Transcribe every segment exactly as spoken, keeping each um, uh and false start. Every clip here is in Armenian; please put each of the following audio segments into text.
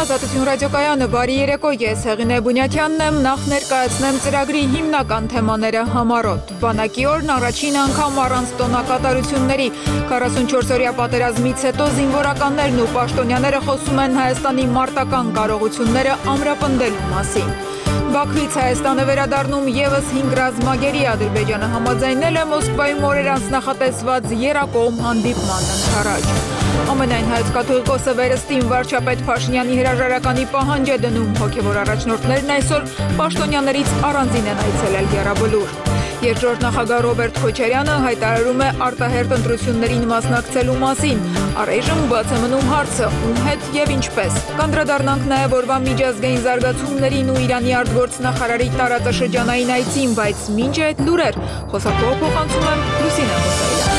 Ազատություն ռադիոկայանը բարի երեկո, ես Հեղինե Բունյաթյանն եմ, նախ ներկայացնեմ ծրագրի հիմնական թեմաները համառոտ։ Բանակի օրն առաջին անգամ առանց տոնակատարությունների, քառասունչորսօրյա պատերազմից հետո զինվորականներն ու պաշտոնյաները խոսում են Հայաստանի մարտական կարողությունները ամրապնդելու մասին։ Բաքվից Հայաստան է վերադառնում ևս հինգ ռազմագերի, Ադրբեջանը համաձայնել է Մոսկվայում օրեր անց նախատեսված եռակողմ հանդիպման ընդառաջ։ Ամենայն հայոց կաթողիկոսը վերստին վարչապետ Փաշինյանի հրաժարականի պահանջ է դնում, հոգևոր առաջնորդներն այսօր պաշտոնյաներից առանձին են այցելել Եռաբլուր։ Երկրորդ նախագահ Ռոբերտ Քոչարյանը հայտարարում է արտահերթ ընտրություններին մասնակցելու մասին։ Առայժմ բաց է մնում հարցը՝ ում հետ եւ ինչպես։ Կանդրադառնանք նաեւ օրվա միջազգային զարգացումներին ու Իրանի արտգործնախարարի տարածաշրջանային այցին, բայց մինչ այդ լուրեր խոսակով փոխանցում եմ Լուսինե Մուսայելյան։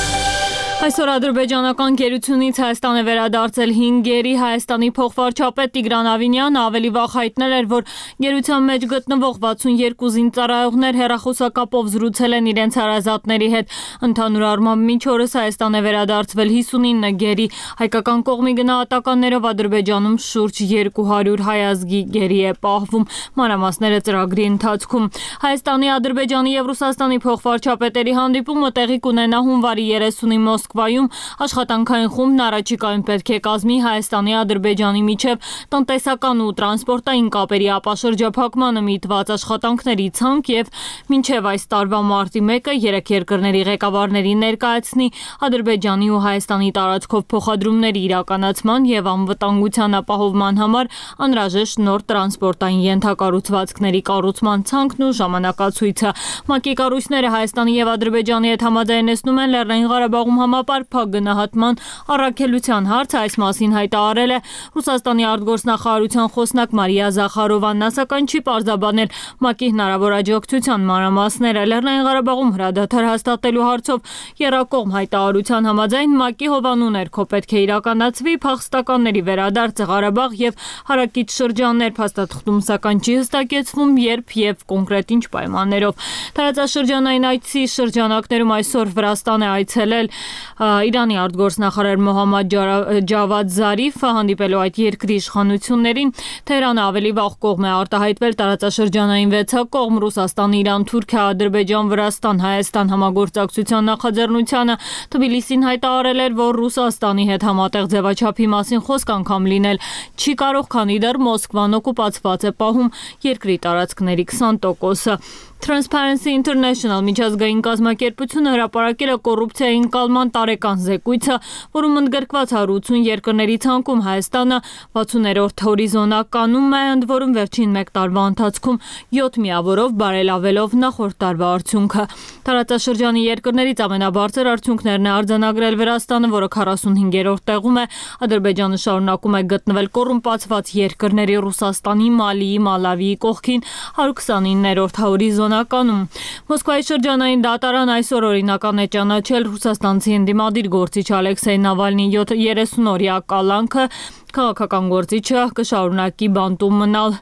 Այսօր ադրբեջանական գերությունից Հայաստան է վերադարձել հինգ գերի, Հայաստանի փոխվարչապետ Տիգրան Ավինյանը ավելի վաղ հայտնել էր, որ գերության մեջ գտնվող վաթսունյերկու զինծառայողներ հեռախոսակապով զրուցել են իրենց հարազատների հետ։ Ընդհանուր առմամբ մինչ օրս Հայաստան է վերադարձվել հիսունինը գերի, հայկական կողմի գնահատականներով Ադրբեջանում շուրջ երկու հարյուր հայ ազգի գերի է պահվում։ Մանրամասները ծրագրի ընթացքում։ Հայաստանի, Ադրբեջանի եւ Ռուսաստանի փոխվարչապետերի հանդիպումը տեղի կունենա հունվարի երեսունի Մոսկվայում, աշխատանքային խումբն առաջիկայում պետք է կազմի Հայաստանի, Ադրբեջանի միջև տնտեսական ու տրանսպորտային կապերի ապաշրջափակմանը միտված աշխատանքների ցանկ եւ մինչեւ այս տարվա մարտի մեկը երեք երկրների ղեկավարներին ներկայացնի Ադրբեջանի ու Հայաստանի տարածքով փոխադրումների իրականացման եւ անվտանգության ապահովման համար անհրաժեշտ նոր տրանսպորտային ենթակառուցվածքների կառուցման ցանկն ու ժամանակացույցը։ ՄԱԿ-ի կառույցները Հայաստանի եւ Ադրբեջանի հետ համաձայնեցնում են Լեռնային Ղարաբաղում համապարփակ գնահատման առաքելության հարցը, այս մասին հայտարարել է Ռուսաստանի արտգործնախարարության խոսնակ Մարիա Զախարովան, նա սակայն չի պարզաբանել ՄԱԿ-ի հնարավոր աջակցության մանրամասները։ Լեռնային Ղարաբաղում հրադադար հաստատելու հարցով եռակողմ հայտարարության համաձայն ՄԱԿ-ի հովանու ներքո պետք է իրականացվի փախստականների վերադարձը Ղարաբաղ եւ հարակից շրջաններ, փաստաթղթում սակայն չի հստակեցվում երբ եւ կոնկրետ ինչ պայմաններով։ Տարածաշրջանային այցի շրջանակներում այսօր Վրաստան է այցելել Իրանի արտգործնախարար Մոհամմադ Ջավադ Զարիֆը, հանդիպելու այդ երկրի իշխանություններին։ Թեհրանը ավելի վաղ կողմ է արտահայտվել տարածաշրջանային վեցակողմ Ռուսաստան, Իրան, Թուրքիա, Ադրբեջան, Վրաստան, Հայաստան համագործակցության նախաձեռնությանը Թբիլիսին հայտարարել էր, որ Ռուսաստանի հետ համատեղ ձևաչափի մասին խոսք անգամ լինել չի կարող, քանի դեռ Մոսկվան օկուպացված է պահում երկրի տարածքների քսան տոկոսը։ Transparency International միջազգային կազմակերպությունը հրապարակել է կոռուպցիայի ընկալման տարեկան զեկույցը, որում ընդգրկված հարյուր ութսուն երկրների ցանկում Հայաստանը վաթսուներորդ հորիզոնականում է, ընդ որում վերջին մեկ տարվա ընթացքում յոթ միավորով բարելավելով նախորդ տարվա արդյունքը։ Տարածաշրջանի երկրներից ամենաբարձր արդյունքներն է արձանագրել Վրաստանը, որը քառասունհինգերորդ տեղում է։ Ադրբեջանը շարունակում է գտնվել կոռումպացված երկրների Ռուսաստանի, Մալիի, Մալավիի կողքին հարյուր քսանիններորդ հորիզոնականում։ Մոսկվայի շրջանային դատարան այսօր օրինական է ճանաչել ռուսաստանցի ընդդիմադիր գործիչ Ալեքսեյ Նավալնիի երեսունօրյա կալանքը, քաղաքական գործիչը կշարունակի բանտում մնալ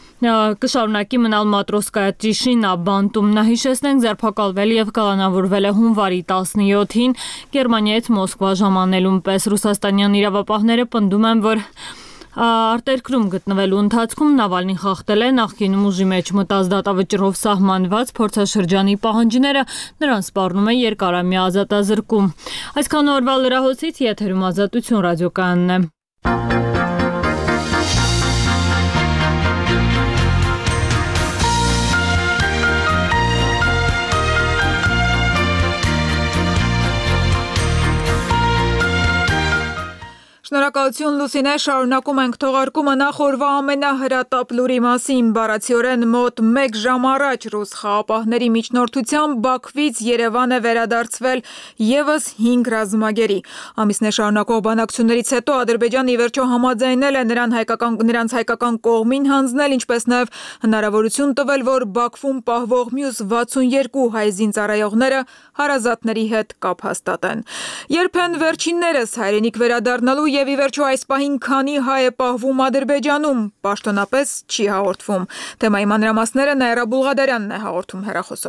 կշարունակի մնալ Մատրոսկայա Տիշինա բանտում։ Նա հիշեցնենք ձերբակալվել եւ կալանավորվել է հունվարի տասնյոթին Գերմանիայից Մոսկվա ժամանելուն պես։ Ռուսաստանյան իրավապահները պնդում են, որ արտերկրում գտնվելու ընթացքում Նավալնին խախտել է նախկինում ուժի մեջ մտած դատավճռով սահմանված փորձաշրջանի պահանջները, նրան սպառնում է երկարամյա ազատազրկում։ Այսքան օրվա լրահոսից եթերում Ազատություն ռադիոկայանն է։ Շնորհակալություն Լուսինե, շարունակում ենք թողարկումը նախ օրվա ամենահրատապ լուրի մասին։ Բառացիորեն մոտ մեկ ժամ առաջ ռուս խաղապահների միջնորդությամբ Բաքվից Երևան է վերադարձվել ևս հինգ ռազմագերի։ Ամիսներ շարունակող բանակցություններից հետո Ադրբեջանը ի վերջո համաձայնել է նրան հայկական, նրանց հայկական կողմին հանձնել, ինչպես նաև հնարավորություն տվել, որ Բաքվում պահվող մյուս վաթսունյերկու հայ զինծառայողները հարազատների հետ կապ հաստատեն։ Երբ են վերջիններս հայրենիք վերադառնալու եւ ի վերջո այս պահին քանի հայ է պահվում Ադրբեջանում, պաշտոնապես չի հաղորդվում։ Թեմայի մանրամասները Նաիրա Բուլղադարյանն է հաղորդում հեռախոսով։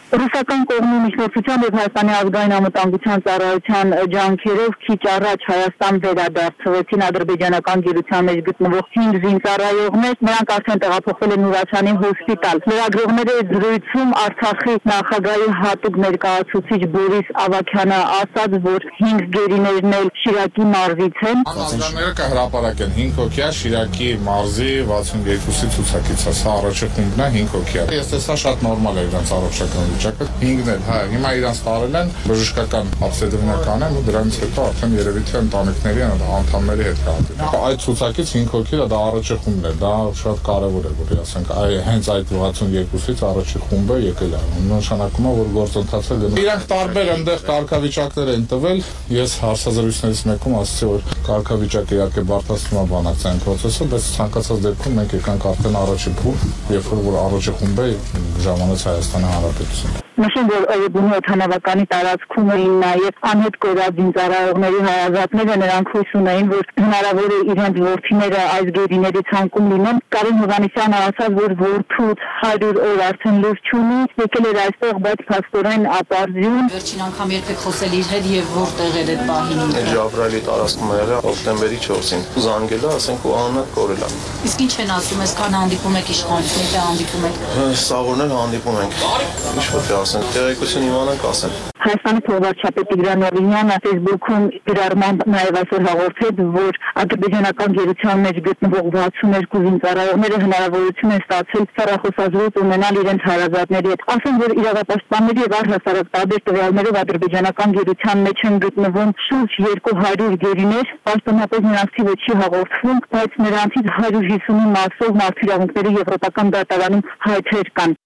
Ռուսական կողմի միջնորդությամբ եւ Հայաստանի ազգային անվտանգության ծառայության ջանքերով քիչ առաջ Հայաստան վերադարձվեցին ադրբեջանական գերության մեջ գտնվող հինգ զինծառայողներ, նրանք արդեն տեղափոխվել են Նուրացանի հոսպիտալ։ Լրագրողների զրույցում Արցախի նախագահի հատուկ ներկայացուցիչ Բորիս Ավագյանը ասաց, որ հինգ գերիներն էլ Շիրակի մարզից են։ Անձանները կհրապարակեն հինգ հոգյա Շիրակի մարզի վաթսունյոթի ցուցակից, սա առաջի խումբն է հինգ հոգյա։ Ես տեսա շատ նորմալ է իրանց առողջական վիճակը։ Հինգն էլ, հա, հիմա իրանց տարել են բժշկական ապստետրինական են ու դրանից հետո արդեն երևի թե ընտանիքների անդամների հետ կհանդիպեն։ Այդ ցուցակից հինգ հոգի դա առաջի խումբն է, դա շատ կարևոր է, որ ասենք այ հենց այդ վաթսունյոթից առաջի խումբը եկել է։ Նշանակում է, որ գործընթացը գնում։ Իրանք տարբեր այնտեղ կարգավիճակներ են տվել։ Ես հարցազրույցներից մեկում ասացի, որ կարգավիճակը իհարկե բարդացնում է բանակցային process-ը, բայց ցանկացած դեպքում մենք եկանք արդեն առաջի փուլ, երբ որ առաջի խումբը ժամանեց Հայաստանի Հանրապետություն։ Նշեմ, որ Էրեբունի օդանավականի տարածքում էին նաև անհետ կորած զինծառայողների հայազատները, նրանք հույս ունեին, որ հնարավոր է իրենց որդիները այս գերիների ցանկում լինեն։ Կարեն Հովհաննիսյանը ասաց, որ որդուց հարյուր օր արդեն լուր չունի, եկել էր այստեղ, բայց փաստորեն ապարդյուն։ Վերջին անգամ երբ եք խոսել իր հետ եւ որտեղ էր այդ պահին։ Ժաբրայելի տարածքում եղել հոկտեմբերի չորսին։ Զանգել է, ասենք ու անունը կորել է։ Իսկ ինչ են ասում, այսքան հանդիպում եք իշխանությունների հետ հանդիպում եք։ Սաղորներ հանդիպում ենք։ Ինչ որ ասեն, տեղեկություն իմանանք ասեն։ Հայաստանի փոխվարչապետ Տիգրան Նավինյանը Facebook-ում գրառմամբ նաև այսօր հաղորդեց, որ ադրբեջանական գերության մեջ գտնվող վաթսունյոթ զինծառայողները հնարավորություն են ստացել հեռախոսազրույց ունենալ իրենց հարազատների հետ։ Ասեն, որ իրավապաշտպանների եւ առհասարակ տարբեր տվյալներով ադրբեջանական գերության մեջ են գտնվում շուրջ երկու հարյուր գերիներ, պաշտոնապես նրանց թիվը չի հաղորդվում, բայց նրանցից հարյուր հիսունի մասով մարդու իրավունքների եվրոպական դատարանում հայտեր կան։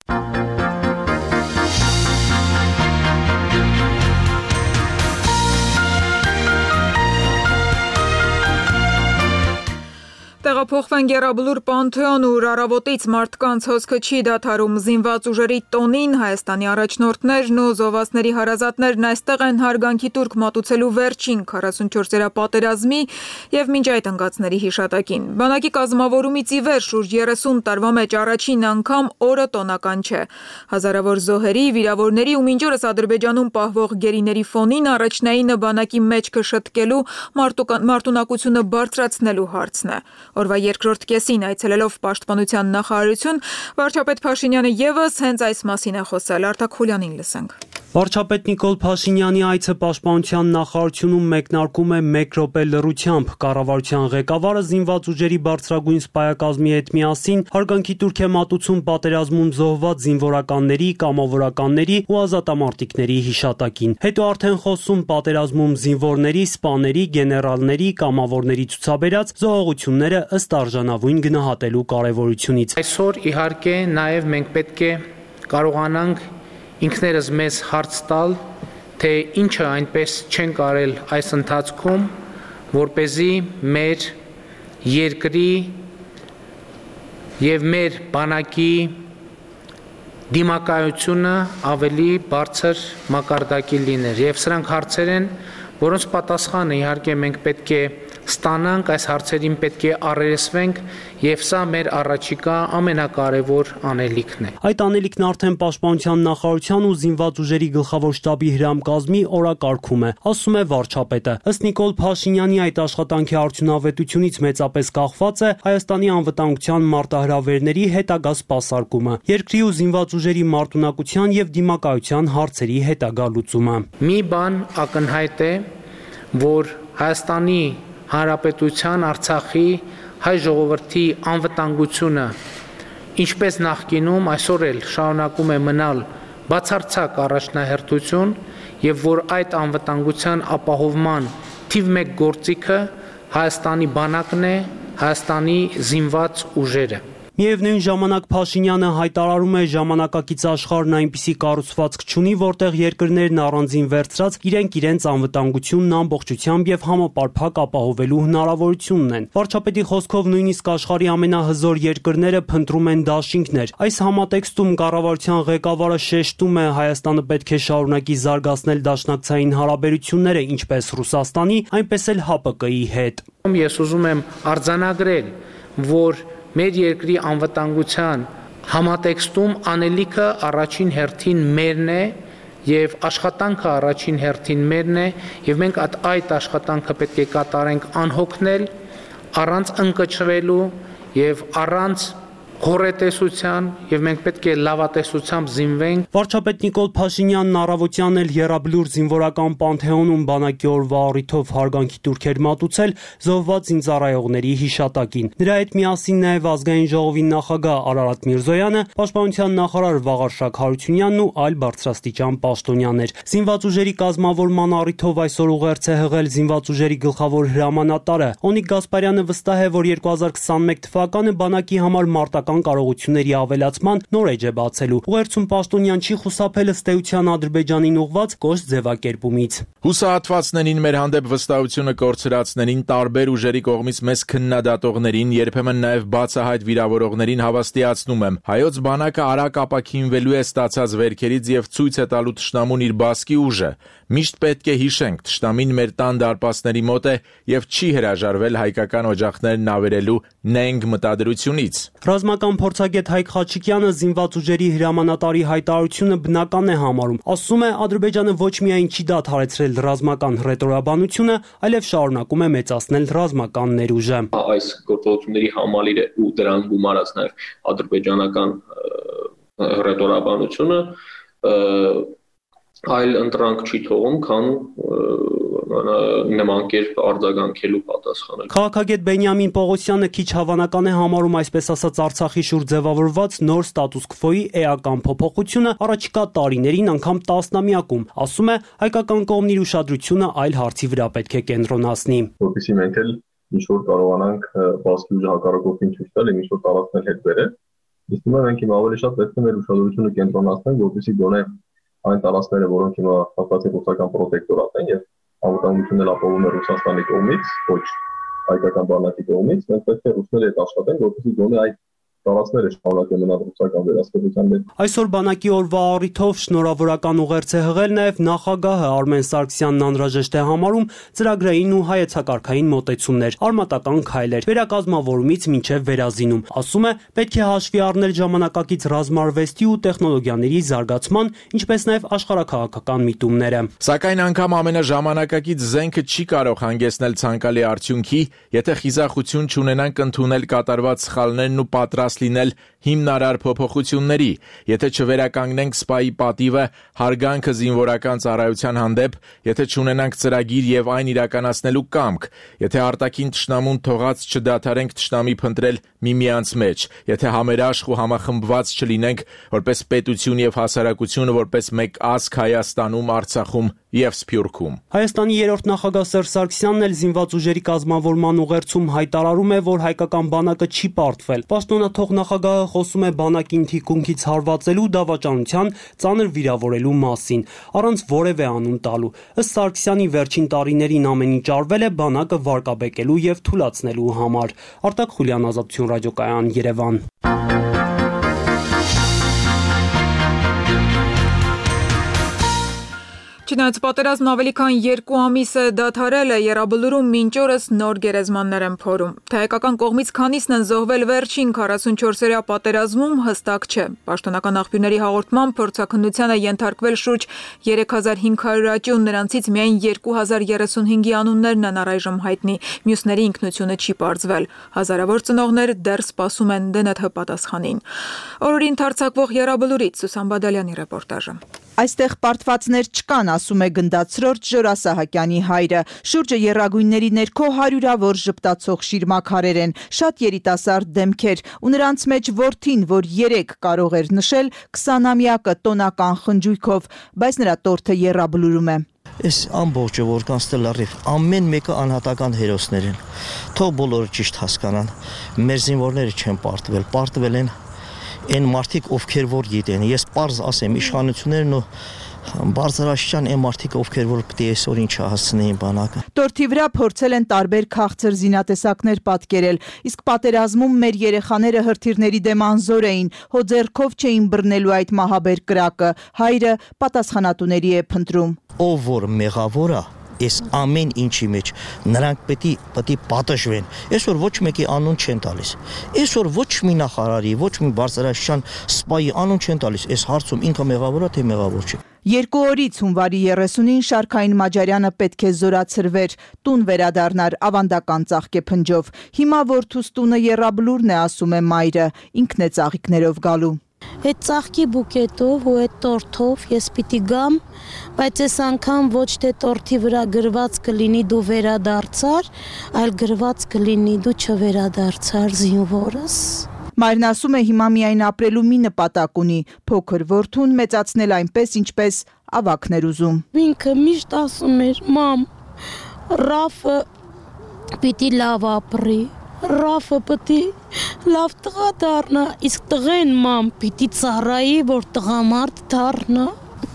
Տեղափոխվեն Գերաբլուր Պանթեոն, ուր առավոտից մարդկանց հոսքը չի դադարում զինված ուժերի տոնին, Հայաստանի առաջնորդներն ու զոհվածների հարազատներն այստեղ են հարգանքի տուրք մատուցելու վերջին քառասունչորսերա պատերազմի եւ մինչ այդ ընկածների հիշատակին։ Բանակի կազմավորումից ի վեր շուրջ երեսուն տարվա մեջ առաջին անգամ օրը տոնական չէ։ Հազարավոր զոհերի, վիրավորների ու մինչ օրս Ադրբեջանում պահվող գերիների ֆոնին առաջնայինը բանակի մեջքը շտկելու, մարտունակությունը բարձրացնելու հարցն է։ Օրվա երկրորդ կեսին այցելելով Պաշտպանության նախարարություն, վարչապետ Փաշինյանը եւս հենց այս մասին է խոսել։ Արտակ Խուլյանին լսենք։ Վարչապետ Նիկոլ Փաշինյանի այցը Պաշտպանության նախարարությունում մեկնարկում է մեկ րոպե լռությամբ։ Կառավարության ղեկավարը զինված ուժերի բարձրագույն սպայակազմի հետ միասին հարգանքի տուրք է մատուցում պատերազմում զոհված զինվորականների, կամավորականների ու ազատամարտիկների հիշատակին։ Հետո արդեն խոսում պատերազմում զինվորների, սպաների, գեներալների, կամավորների ցուցաբերած զոհողությունները ըստ արժանավուն գնահատելու կարևորությունից։ Այսօր իհարկե նաև մենք պետք է կարողանանք ինքներս մեզ հարց տալ, թե ինչը այնպես չենք արել այս ընթացքում, որպեսզի մեր երկրի եւ մեր բանակի դիմակայությունը ավելի բարձր մակարդակի լիներ։ Եվ սրանք հարցեր են, որոնց պատասխանը իհարկե մենք պետք է ստանանք, այս հարցերին պետք է առերեսվենք եւ սա մեր առաջիկա ամենակարևոր անելիքն է։ Այդ անելիքն արդեն Պաշտպանության նախարարության ու զինված ուժերի գլխավոր շտաբի հրամկազմի օրակարգում է, ասում է վարչապետը։ Ըստ Նիկոլ Փաշինյանի այդ աշխատանքի արդյունավետությունից մեծապես կախված է Հայաստանի անվտանգության մարտահրավերների հետագա սպասարկումը, երկրի ու զինված ուժերի մարտունակության եւ դիմակայության հարցերի հետագա լուծումը։ Մի բան ակնհայտ է, որ Հայաստանի Հանրապետության Արցախի հայ ժողովրդի անվտանգությունը ինչպես նախկինում այսօր էլ շարունակում է մնալ բացարձակ առաջնահերթություն եւ որ այդ անվտանգության ապահովման թիվ մեկ գործիքը Հայաստանի բանակն է, Հայաստանի զինված ուժերը։ Միևնույն ժամանակ Փաշինյանը հայտարարում է ժամանակակից աշխարհն այնպիսի կառուցվածք չունի, որտեղ երկրներն առանձին վերցրած իրենք իրենց անվտանգությունն ամբողջությամբ եւ համապարփակ ապահովելու հնարավորությունն են։ Վարչապետի խոսքով նույնիսկ աշխարհի ամենահզոր երկրները փնտրում են դաշինքներ։ Այս համատեքստում կառավարության ղեկավարը շեշտում է Հայաստանը պետք է շարունակի զարգացնել դաշնակցային հարաբերությունները ինչպես Ռուսաստանի, այնպես էլ Հ Պ Կ-ի հետ։ Ես ուզում եմ արձանագրել, որ մեր երկրի անվտանգության Համատեքստում անելիքը առաջին հերթին մերն է եւ աշխատանքը առաջին հերթին մերն է եւ մենք այդ աշխատանքը պետք է կատարենք անհոգնել, առանց ընկճվելու եւ առանց հորետեսության եւ մենք պետք է լավատեսությամբ զինվենք։ Վարչապետ Նիկոլ Փաշինյանն առավոտյան էլ եռաբլուր զինվորական պանթեոնում բանակի օրվա առիթով հարգանքի տուրքեր մատուցել զոհված զինծառայողների հիշատակին։ Նրա հետ միասին նաեւ ազգային ժողովի նախագահ Արարատ Միրզոյանը, պաշտպանության նախարար Վաղարշակ Հարությունյանն ու այլ բարձրաստիճան պաշտոնյաներ։ Զինված ուժերի կազմավորման առիթով այսօր ուղերձ է հղել զինված ուժերի գլխավոր հրամանատարը։ Օնիկ Գասպարյանը վստահ է, որ երկու հազար քսաներկու թվականը բանակի համար մարտական կարողությունների ավելացման նոր էջ է բացելու։ Ուղերձում պաշտոնյան չի խուսափել ըստ էության Ադրբեջանին ուղղված կոշտ ձևակերպումից։ Հուսահատվածներին մեր հանդեպ վստահությունը կորցրածներին, տարբեր ուժերի կողմից մեզ քննադատողներին, երբեմն նաև բացահայտ վիրավորողներին հավաստիացնում եմ. հայոց բանակը արագ ապաքինվելու է ստացած վերքերից եւ ցույց է տալու թշնամուն իր բասկի ուժը։ Միշտ պետք է հիշենք, թշնամին մեր տան դարպասների մոտ է եւ չի հրաժարվել հայկական օջախներն ավերելու նենգ մտադրությունից։ Ռազմական փորձագետ Հայկ Խաչիկյանը զինված ուժերի հրամանատարի հայտարարությունը բնական է համարում։ Ասում է, Ադրբեջանը ոչ միայն չի դադարեցրել ռազմական հռետորաբանությունը, այլև շարունակում է մեծացնել ռազմական ներուժը։ Այս գործողությունների համալիրը ու դրան գումարած նաև ադրբեջանական հռետորաբանությունը այլ ընտրանք չի թողում, քան նման կերպ արձագանքելու պատասխանել։ Քաղաքագետ Բենյամին Պողոսյանը քիչ հավանական է համարում այսպես ասած Արցախի շուրջ ձևավորված նոր ստատուս քվոյի էական փոփոխությունը առաջիկա տարիներին, անգամ տասնամյակում։ Ասում է, հայկական կողմն իր ուշադրությունը այլ հարցի վրա պետք է կենտրոնացնի։ Որպեսզի մենք էլ ինչ-որ կարողանանք բասկի ուժը հակառակորդին ցույց տալ եւ ինչ-որ տարածքներ հետ բերել, իսկ հիմա մենք հիմա ավելի շատ պետք է մեր ուշադրությունը կենտրոնացնենք, որպեսզի գոնե այն տարածքները, որոնք հիմա հաստատի ռուսական պրոտեկտորատ են եւ անվտանգությունն էլ ապահովում է Ռուսաստանի կողմից, ոչ հայկական բանակի կողմից, մենք պետք է ռուսների հետ աշխատենք, որպեսզի գոնե այդ տարածքները շարունակեն մնալ ռուսական վերահսկողության մեջ։ Այսօր բանակի օրվա առիթով շնորհավորական ուղերձ է հղել նաև նախագահը Արմեն Սարգսյանն անհրաժեշտ է համարում ծրագրային ու հայեցակարգային մոտեցումներ, արմատական քայլեր, վերակազմավորումից մինչև վերազինում։ Ասում է, պետք է հաշվի առնել ժամանակակից ռազմարվեստի ու տեխնոլոգիաների զարգացման, ինչպես նաև աշխարհաքաղաքական միտումները։ Սակայն անգամ ամենաժամանակակից զենքը չի կարող հանգեցնել ցանկալի արդյունքի, եթե խիզախություն չունենանք ընդունել կատարված սխալներն ու պատրաստ լինել հիմնարար փոփոխությունների, եթե չվերականգնենք սպայի պատիվը, հարգանքը զինվորական ծառայության հանդեպ, եթե չունենանք ծրագիր եւ այն իրականացնելու կամք, եթե արտաքին թշնամուն թողած չդադարենք թշնամի փնտրել միմյանց մեջ, եթե համերաշխ ու համախմբված չլինենք որպես պետություն եւ հասարակություն, որպես մեկ ազգ Հայաստանում, Արցախում եւ Սփյուռքում։ Հայաստանի երրորդ նախագահ Սերժ Սարգսյանն էլ զինված ուժերի կազմավորման ուղերձում հայտարարում է, որ հայկական բանակը չի պարտվել։ Պաշտոնաթող նախագահը խոսում է բանակին թիկունքից հարվածելու, դավաճանության, ծանր վիրավորելու մասին, առանց որևէ անուն տալու։ Ըստ Սարգսյանի վերջին տարիներին ամեն ինչ արվել է բանակը վարկաբեկելու եւ թուլացնելու համար։ Արտակ Խուլյան, Ազատություն ռադիոկայան, Երևան։ Չնայած պատերազմն ավելի քան երկու ամիս է դադարել է, Եռաբլուրում մինչ օրս նոր գերեզմաններ են փորում։ Թե հայկական կողմից քանիսն են զոհվել վերջին քառասունչորսօրյա պատերազմում, հստակ չէ։ Պաշտոնական աղբյուրների հաղորդմամբ փորձաքննության է ենթարկվել շուրջ երեք հազար հինգ հարյուր աճուն, նրանցից միայն երկու հազար երեսունհինգի անուններն են առայժմ հայտնի, մյուսների ինքնությունը չի պարզվել։ Հազարավոր ծնողներ դեռ սպասում են դե ՆԹ պատասխանին։ Օրորի ընթերցակվող Եռաբլուրից Սուսան Բադալյանի ռեպորտաժը։ Այստեղ պարտվածներ չկան, ասում է գնդացրորդ Ժորա Սահակյանի հայրը։ Շուրջը եռագույնների ներքո հարյուրավոր ժպտացող շիրմաքարեր են, շատ երիտասարդ դեմքեր, ու նրանց մեջ որդին, որ երեք կարող էր նշել քսանամյակը տոնական խնջույքով, բայց նրա տորթը Եռաբլուրում է։ Այս ամբողջը, որ կան ստելարիվ, ամեն մեկը անհատական հերոսներ են։ Թող բոլորը ճիշտ հասկանան, մեր զինվորները չեն պարտվել, պարտվել են այն մարդիկ, ովքեր որ գիտեն։ Ես պարզ ասեմ, իշխանություններն ու բարձրաստիճան այն մարդիկ, ովքեր որ պետք է այսօր ինչ հասցնեին բանակը։ Տորթի վրա փորձել են տարբեր քաղցր զինատեսակներ պատկերել, իսկ պատերազմում մեր երեխաները հրթիռների դեմ անզոր էին, հո ձեռքով չէին բռնելու այդ մահաբեր կրակը։ Հայրը պատասխանատուների է փնտրում։ Ով որ մեղավոր է, այս ամեն ինչի մեջ նրանք պետք է պետք է պատժվեն։ Այսօր ոչ մեկի անուն չեն տալիս։ Այսօր ոչ մի նախարարի, ոչ մի բարձրաստիճան սպայի անուն չեն տալիս։ Այս հարցում ինքը մեղավոր է, թե մեղավոր չէ։ Երկու օրից հունվարի երեսունին Շարքային Մաջարյանը պետք է զորացրվեր, տուն վերադառնար ավանդական ծաղկեփնջով։ Հիմա որդուս տունը եռաբլուրն է, ասում է մայրը, ինքն է ծաղիկներով գալու։ Այդ ծաղկի բուկետով ու այդ տորթով ես պիտի գամ, բայց այս անգամ ոչ թե տորթի վրա գրված կլինի դու վերադարձար, այլ գրված կլինի դու չվերադարձար զինվորս։ Մայրն ասում է հիմա միայն ապրելու մի նպատակ ունի, փոքր որդուն մեծացնել այնպես, ինչպես ավագներ ուզում։ Ինքը միշտ ասում էր, մամ, Ռաֆը պիտի լավ ապրի, Ռաֆը պիտի լավ տղա դառնա, իսկ տղեն մամ պիտի ծառայի, որ տղամարդ դառնա։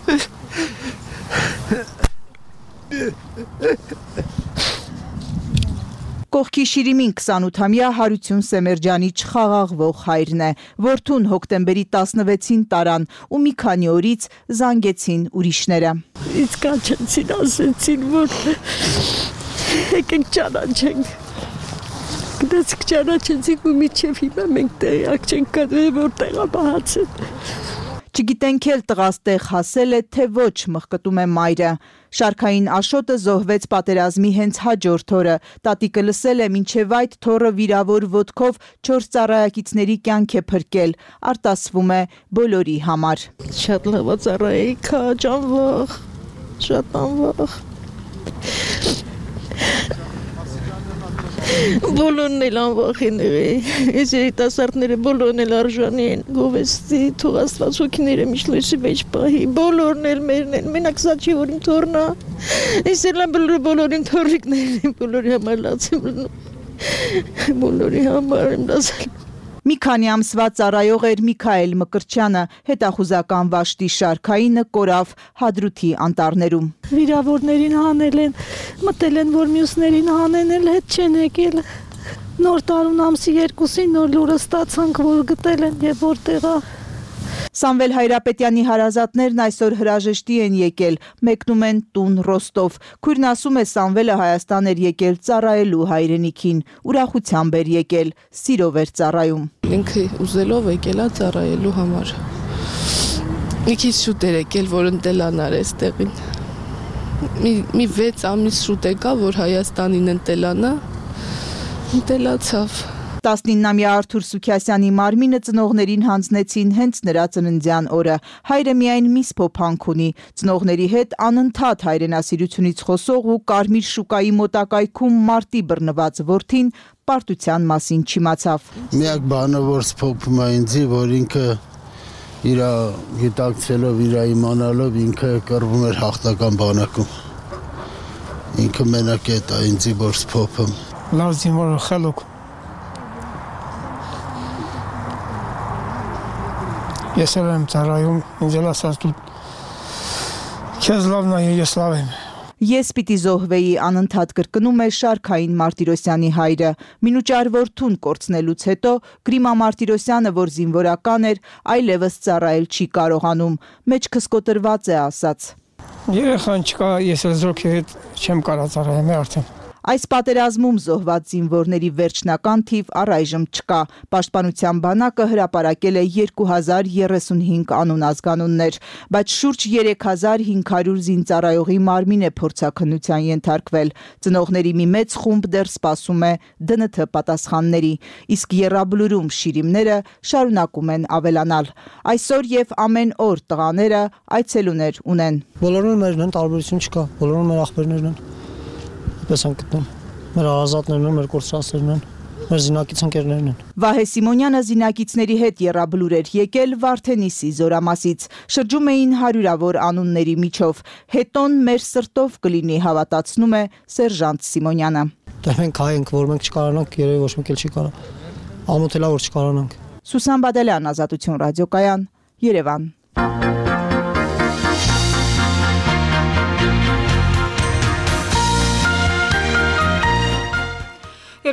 Կողքի Շիրիմին քսանութամյա Հարություն Սեմերջյանի չխաղաղվող հայրն է, որդուն հոկտեմբերի տասնվեցին տարան ու մի քանի օրից զանգեցին ուրիշները։ Իսկ կանչեցին, ասեցին, որ եկենք ճանաչենք։ Գնացինք ճանաչեցինք ու միջև հիմա մենք տեղյակ չենք կատվել, որ տեղա բահացել։ Չգիտենք էլ տղաս տեղ հասել է, թե ոչ, մղկտում է մայրը։ Շարքային Աշոտը զոհվեց պատերազմի հենց հաջորդ օրը։ Տատիկը լսել է մինչև այդ թոռը վիրավոր ոտքով չորս ծառայակիցների կյանք է փրկել, արտասվում է բոլորի համար։ Շատ լավ ծառայի, քաջ անվախ, շատ անվախ։ Բոլորն էլ անվախ են եղել, այս երիտասարդները բոլորն էլ արժանի են, գովեստի, թող Աստված հոգիները միշտ լույսի մեջ պահի, բոլորն էլ մերն են, մենակ սա չի որ իմ թոռնա, այս էլ բոլոր իմ թոռիկներն են, բոլորի համար լաց եմ լնում, բոլորի համար եմ լացել։ Մի քանի ամսվա ծառայող էր Միքայել Մկրտչյանը, հետախուզական վաշտի Շարքայինը կորավ Հադրութի անտառներում։ Վիրավորներին հանել են, մտել են, որ մյուսներին հանեն էլ հետ չեն եկել։ Նոր տարուն ամսի երկուսին նոր լուրը ստացանք, որ գտել են եւ որտեղա։ Սամվել Հայրապետյանի հարազատներն այսօր հրաժեշտի են եկել, մեկնում են տուն Ռոստով։ Քույրն ասում է Սամվելը Հայաստան էր եկել ծառայելու հայրենիքին, ուրախությամբ էր եկել, սիրով էր ծառայում։ Ինքը ուզելով եկել է ծառայելու համար։ Մի քիչ շուտ էր եկել, որ ընտելանար այստեղին։ Մի մի վեց ամիս շուտ եկա, որ Հայաստանին ընտելանա, ընտելացավ։ տասնիննամյա Արթուր Սուքիասյանի մարմինը ծնողներին հանձնեցին հենց նրա ծննդյան օրը։ Հայրը միայն միս փոփանք ունի, ծնողների հետ անընդհատ հայրենասիրությունից խոսող ու Կարմիր շուկայի մոտակայքում մարտի բռնված որդին պարտության մասին չիմացավ։ Միակ բանը, որ սփոփում է ինձ, որ ինքը իր գիտակցելով, իր իմանալով ինքը կռվում էր հաղթական բանակում։ Ինքը մենակ է դա ինձ որ սփոփում։ Լավ զինվոր խելոք Ես էլ եմ ծառայում, ինձ էլ ասած դու քեզ լավն է, ես լավ եմ։ Ես պիտի զոհվեի, անընդհատ կրկնում է Շարքային Մարտիրոսյանի հայրը։ Մինուճար որդուն կորցնելուց հետո Գրիմա Մարտիրոսյանը, որ զինվորական էր, այլևս ծառայել չի կարողանում, մեջքս կոտրված է ասած։ Երեխան չկա, ես էլ զորքի հետ չեմ կարող ծառայեմ արդեն։ Այս պատերազմում զոհված զինվորների վերջնական թիվ առայժմ չկա։ Պաշտպանության բանակը հրապարակել է երկու հազար երեսունհինգ անուն ազգանուններ, բայց շուրջ երեք հազար հինգ հարյուր զինծառայողի մարմին է փորձաքննության ենթարկվել։ Ծնողների մի մեծ խումբ դեռ սպասում է Դ Ն Թ պատասխանների, իսկ Եռաբլուրում շիրիմները շարունակում են ավելանալ։ Այսօր եւ ամեն օր տղաները այցելուներ ունեն։ Բոլորը մերն են, տարբերություն չկա, բոլորը մեր ախպերներն են։ Պես են գտնում, մեր հարազատներն են, մեր կորցրածներն են, մեր զինակից ընկերներն են։ Վահե Սիմոնյանը զինակիցների հետ Եռաբլուր էր եկել Վարդենիսի զորամասից, շրջում էին հարյուրավոր անունների միջով, հետոն մեր սրտով կլինի, հավատացնում է Սերժանտ Սիմոնյանը։ Դե մենք հայ ենք, որ մենք չկարանանք, երևի ոչ մեկ էլ չի կարա, ամոթելա որ չկարանանք։ Սուսան Բադալյան, Ազատություն ռադիոկայան, Երևան։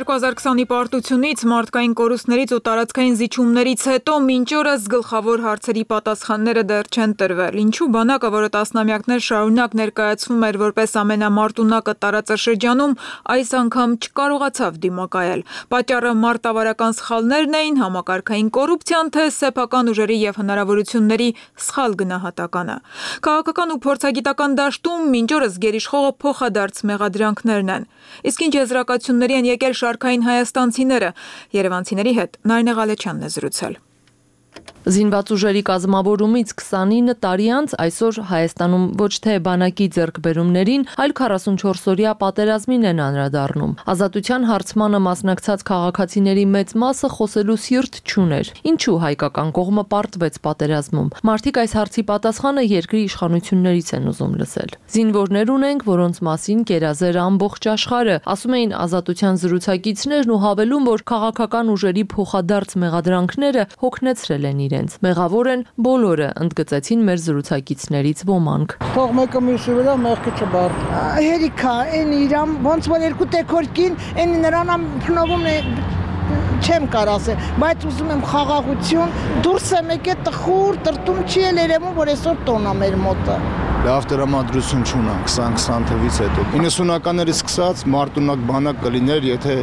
երկու հազար քսանի պարտությունից, մարդկային կորուստներից ու տարածքային զիջումներից հետո մինչ օրս գլխավոր հարցերի պատասխանները դեռ չեն տրվել։ Ինչու բանակը, որը տասնամյակներ շարունակ ներկայացվում էր որպես ամենամարտունակը տարածաշրջանում, այս անգամ չկարողացավ դիմակայել։ Պատճառը մարտավարական սխալներն էին, համակարգային կոռուպցիան, թե սեփական ուժերի եւ հնարավորությունների սխալ գնահատականը։ Քաղաքական ու փորձագիտական դաշտում մինչ օրս գերիշխողը փոխադարձ մեղադրանքներն են։ Իսկ ինչ եզրակացությունների են եկել շարքային հայաստանցիները, երևանցիների հետ Նարինե Ղալեչյանն է զրուցել։ Զինված ուժերի կազմավորումից քսանինը տարի անց այսօր Հայաստանում ոչ թե բանակի ձեռքբերումներին, այլ քառասունչորսօրյա պատերազմին են անդրադառնում։ Ազատության հարցմանը մասնակցած քաղաքացիների մեծ մասը խոսելու սիրտ չուներ։ Ինչու հայկական կողմը պարտվեց պատերազմում։ Մարդիկ այս հարցի պատասխանը երկրի իշխանություններից են ուզում լսել։ Զինվորներ ունենք, որոնց մասին կերազեր ամբողջ աշխարհը, ասում էին ազատության զրուցակիցներն ու հավելում, որ քաղաքական ուժերի փոխադարձ մեղադրանքները հոգնեցրել են իրենց։ Մեղավոր են բոլորը, ընդգծեցին մեր զրուցակիցներից ոմանք։ Թող մեկը մյուսի վրա մեղքը չբար։ Հերիքա, այն իրամ ոնց որ երկու տեքորքին, այն նրան փնովում է չեմ կարող ասել, բայց ուզում եմ խաղաղություն, դուրս եմ եկել տխուր, տրտում չի էլ երևում, որ այսօր տոնա մեր մոտը։ Լավ տրամադրություն չունեն քսան քսան թվից հետո։ իննսունականներից սկսած մարտունակ բանակ կլիներ, եթե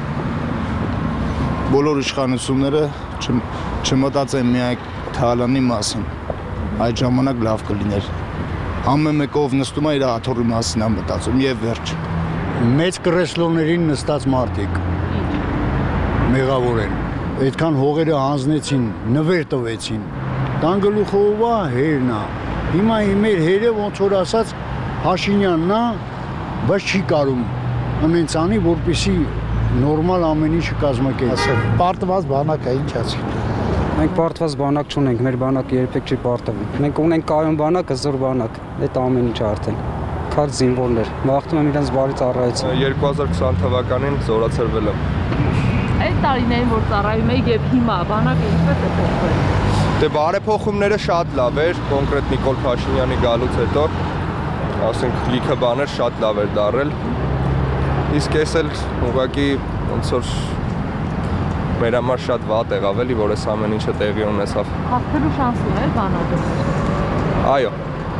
բոլոր իշխանությունները չմտածեն միայն թալանի մասին, այդ ժամանակ լավ կլիներ։ Ամեն մեկը ով նստում է իր աթոռի մասին է մտածում եւ վերջ։ Մեծ կրեսլոներին նստած մարդիկ մեղավոր են։ Այդքան հողերը հանձնեցին, նվեր տվեցին։ Տան գլուխով է հերնա։ Հիմա մեր հերը ոնց որ ասած Փաշինյանն է, բայց չի կարում ամենից անի, որպեսի նորմալ ամեն ինչը կազմակերպի։ Պարտված բանակը ինչ ասի։ Մենք պարտված բանակ չունենք, մեր բանակը երբեք չի պարտվում։ Մենք ունենք կայուն բանակ, զոր բանակ, այդ ամեն ինչ արդեն։ Քարտ զինվորներ, մաղթում եմ իրենց բարի ծառայություն։ երկու հազար քսան թվականին զորացրվել եմ։ Այդ տարիներին, որ ծառայում եք եւ հիմա բանակը ինչպես է փոխվել։ Դե բարեփոխումները շատ լավ էր, կոնկրետ Նիկոլ Փաշինյանի գալուց հետո, ասենք լիքը բաներ շատ լավ էր դարել։ Իսկ ես էլ ուղղակի ոնց որ մեր համար շատ վատ եղավ էլի, որ այս ամեն ինչը տեղի ունեցավ։ Հաղթելու շանս ուներ բանակը։ Այո։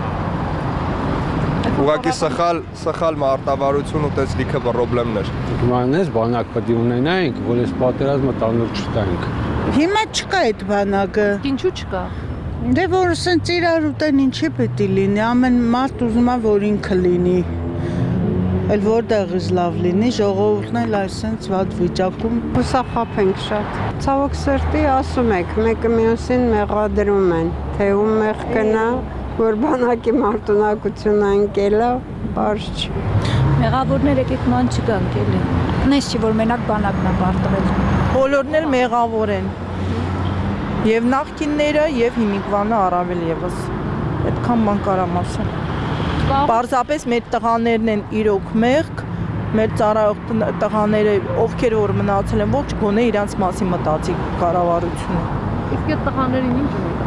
Ուղղակի սխալ սխալ մարտավարություն ու տես լիքը խնդիրներ։ Մանես բանակ պետք է ունենայինք, որ այս պատերազմը տանուր չտանք։ Հիմա չկա այդ բանակը։ Ինչու չկա։ Դե որ ասենց իրար ուտեն ինչի պետք է լինի, ամեն մարդ ուզում է որ ինքը լինի։ Էլ որտեղից լավ լինի, ժողովուրդն էլ այսպես վատ վիճակում հուսախապենք շատ։ Ցավոք սրտի ասում եք, մեկը մյուսին մեղադրում են, թե ում մեղ կնա, որ բանակի մարտունակությունը ընկելա, բարձ չի։ Մեղավորներ եկեք ման չգանք էլի։ Նես չի որ մենակ բանակն է պարտվել։ Բոլորն էլ մեղավոր են։ Եվ նախկինները, եւ հիմիկվանը առավել եւս։ Այդքան բան կարամ ասեմ։ Պարզապես մեր տղաներն են իրոք մեղք, մեր ծառայող տղաները, ովքեր որ մնացել են, ոչ գոնե իրանց մասին մտածի կառավարությունը։ Իսկ այդ տղաներին ինչ ունեք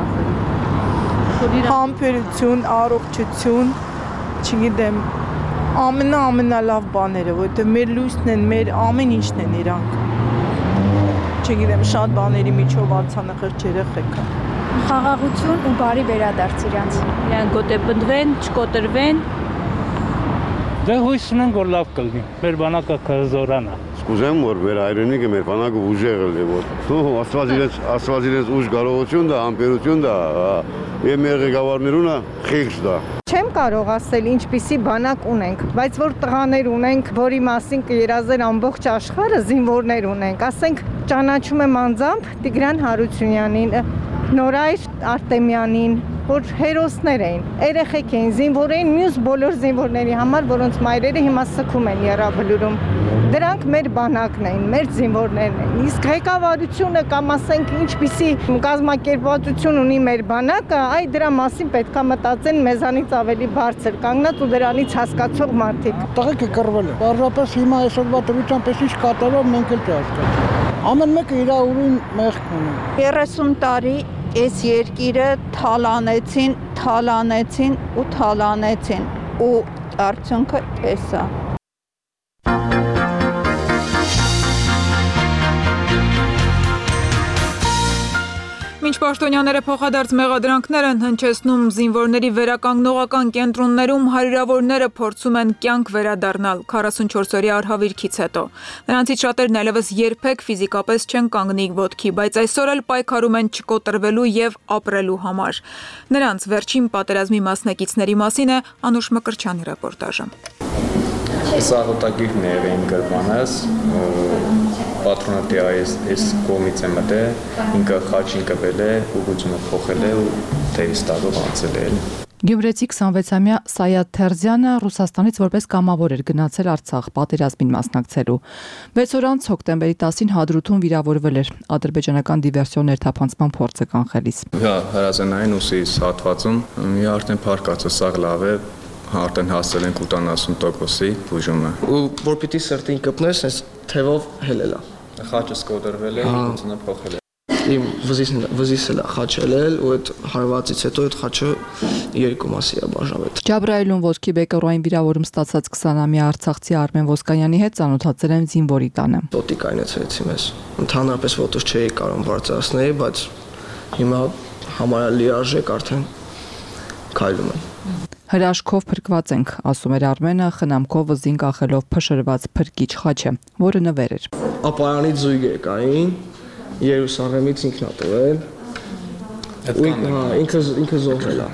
ասել։ Համբերություն, առողջություն, չգիտեմ, ամենա ամենալավ բաները, որովհետև մեր լույսն են, մեր ամեն ինչն են իրանք։ Չգիտեմ, շատ բաների միջով արձանախերջ երեխեքը։ Խաղաղություն ու բարի վերադարձ իրանց։ Իրանք գոտեբնդվեն, չկոտրվեն։ Դե հույս ունենք որ լավ կլինի։ Մեր բանակը կզորանա։ Սկուզեմ որ մեր հայրենիքը, մեր բանակը ուժեղ է որ։ Ու աստված իրենց աստված իրենց ուժ կարողություն դա, ամպերություն դա, եւ մեր ղեկավարներունը խիղճ դա։ Չեմ կարող ասել ինչպիսի բանակ ունենք, բայց որ տղաներ ունենք, որի մասին կերազեր ամբողջ աշխարհը, զինվորներ ունենք, ասենք ճանաչում եմ անձամբ Տիգրան Հարությունյանին, Նորայր Արտեմյանին, որ հերոսներ էին, երեխեք էին, զինվոր էին, մյուս բոլոր զինվորների համար, որոնց մայրերը հիմա սգում են եռաբլուրում։ Դրանք մեր բանակն էին, մեր զինվորներն են։ Իսկ ղեկավարությունը կամ ասենք ինչպիսի կազմակերպվածություն ունի մեր բանակը, այ դրա մասին պետք է մտածեն մեզանից ավելի բարձր կանգնած ու դրանից հասկացող մարդիկ։ Տղեկը կռվել է։ Պարզապես հիմա այսօրվա դրությամբ պես ինչ կատարով մենք էլ չհասկանում։ Ամեն մեկը իր ուրին մեղք ունի։ երեսուն տարի այս երկիրը թալանեցին, թալանեցին ու թալանեցին ու արդյունքը էս է։ Ինչ պաշտոնյաները փոխադարձ մեղադրանքներ են հնչեցնում զինվորների վերականգնողական կենտրոններում հարյուրավորները փորձում են կյանք վերադառնալ քառասունչորս օրյա արհավիրքից հետո։ Նրանցից շատերն այլևս երբեք ֆիզիկապես չեն կանգնի ոտքի, բայց այսօր էլ պայքարում են չկոտրվելու եւ ապրելու համար։ Նրանց վերջին պատերազմի մասնակիցների մասին է Անուշ Մկրտչյանի ռեպորտաժը։ Սաղոտագիրն է եղել գրմանս, պատրոնատի այս կողմից է մտել, ինքը խաչին կվել է, ուղղությունը փոխել է ու թերիս տալով անցել է։ Գյումրեցի քսանվեցամյա Սայադ Թերզյանը Ռուսաստանից որպես կամավոր էր գնացել Արցախ պատերազմին մասնակցելու։ վեց օր անց հոկտեմբերի տասին Հադրութում վիրավորվել էր ադրբեջանական դիվերսիոն ներթափանցման փորձը կանխելիս։ Հա, հրազենային ուսիս հատվածում մի արդեն փառկացը սաղ լավ է, արդեն հասել ենք ութանասուն տոկոսի բուժումը։ Ու որ պիտի սրտին կպնես, այս թևով հելելա։ Խաչը սկոդրվել է, ուղղությունը փոխել է։ Իմ վզիսն է խաչելել ու այդ հարվածից հետո այդ խաչը երկու մասի է բաժանվել։ Ջաբրայելուն ոսկի բեկորային վիրավորում ստացած քսանամյա արցախցի Արմեն Ոսկանյանի հետ ծանոթացել են զինվորի տանը։ Ոտի կայնեցրեցի մեզ։ Ընդհանրապես ոտս չէի կարող բարձրացնել, բայց հիմա համարյա լիարժեք արդեն քայլում եմ։ Հրաշքով փրկված ենք, ասում էր Արմենը, խնամքով վզին կախելով փշրված փրկիչ խաչը, որը նվեր էր։ Ապարանի զույգ է կային, Երուսաղեմից ինքն ա տվել։ Ինքը ինքը զոհվել է։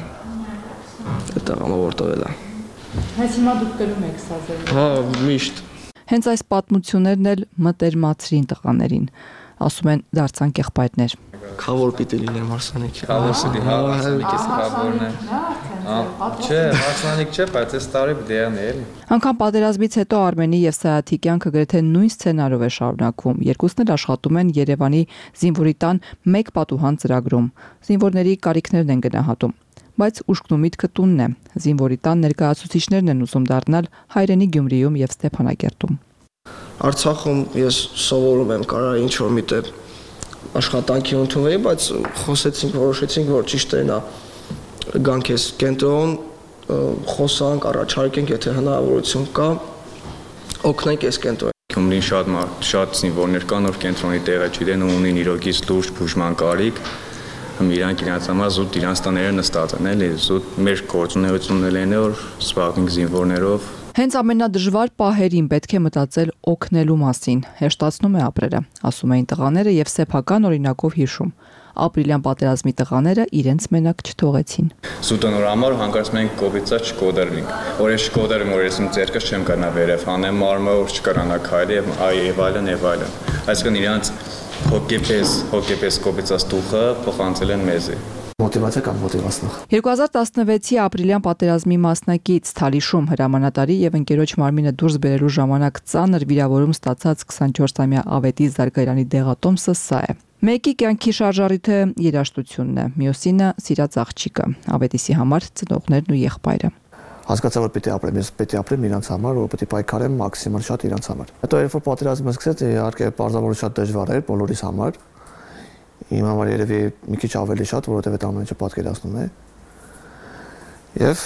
Այդ աղամը որ տվել է։ Հենց հիմա դուք կրում եք սազերը։ Հա, միշտ։ Հենց այս պատմություններն էլ մտերմացրին տղաներին, ասում են դարձանք եղբայրներ։ Խավոր պիտի լիներ Մարսանիքի։ Խավոր պիտի, հա, Մարսանիքից խավորն է։ Չէ, Մարսանիք չէ, բայց այս տարի դերն է էլի։ Անկամ պատերազմից հետո Արմենի եւ Սայաթի կյանքը գրեթե նույն սցենարով է շարունակվում։ Երկուսն էլ աշխատում են Երևանի զինվորի տան մեկ պատուհան ծրագրում։ Զինվորների կարիքներն են գնահատում։ Բայց ուշքն ու միտքը տունն է։ Զինվորի տան ներկայացուցիչներն են ուզում դառնալ հայրենի Գյումրիում եւ Ստեփանակերտում։ Արցախում ես սովորում եմ, կարա ինչ որ միտեղ աշխատանքի ընդունվեի, բայց խոսեցինք, որոշեցինք, որ ճիշտ է նա գանք ես կենտրոն, խոսանք, առաջարկենք, եթե հնարավորություն կա, օգնենք այս կենտրոնին։ Գյումրին շատ շատ զինվորներ կան, որ կենտրոնի տեղը չգիտեն ու ունին իրոքից լուրջ բուժման կարիք, իրանք իրանց համար զուտ իրանց տաները նստած են, էլի, զուտ մեր գործունեությունն էլ է, որ զբաղվենք զինվորներով։ Հենց ամենադժվար պահերին պետք է մտածել օգնելու մասին, հեշտացնում է ապրելը, ասում էին տղաները եւ սեփական օրինակով հիշում։ Ապրիլյան պատերազմի տղաները իրենց մենակ չթողեցին։ Զուտոնոր համար հանկարծ մենք կոպիցա չկոդերվինք։ Որ ես չկոդերեմ, որ ես իմ ձեռքս չեմ կրնա վերև հանեմ, մարմը որ չկրանա քայլի եւ այ այլն եւ այլն։ Այսինքն իրանց հոգեպես հոգեպես կոպիցած դուխը փոխանցել են մեզի։ Մոտիվացիա կամ մոտիվացնող։ երկու հազար տասնվեցի ապրիլյան պատերազմի մասնակից Թալիշում հրամանատարի եւ ընկերոջ մարմինը դուրս բերելու ժամանակ ծանր վիրավորում ստացած քսանչորսամյա Ավետի Զարգարյանի դեղատոմսը սա է։ Մեկի կյանքի շարժառիթը երաժշտությունն է, մյուսինը սիրած աղջիկը, Ավետիսի համար ծնողներն ու եղբայրը։ Հասկացա, որ պիտի ապրեմ, ես պիտի ապրեմ իրանց համար, որ պիտի պայքարեմ մաքսիմալ շատ իրանց համար։ Հետո երբ որ պատերազմը սկսեց, իհարկե պարզապես շատ դժվար էր բոլորիս համար։ Իմ համար երևի մի քիչ ավելի շատ, որովհետև այդ ամեն ինչը պատկերացնում է։ Եվ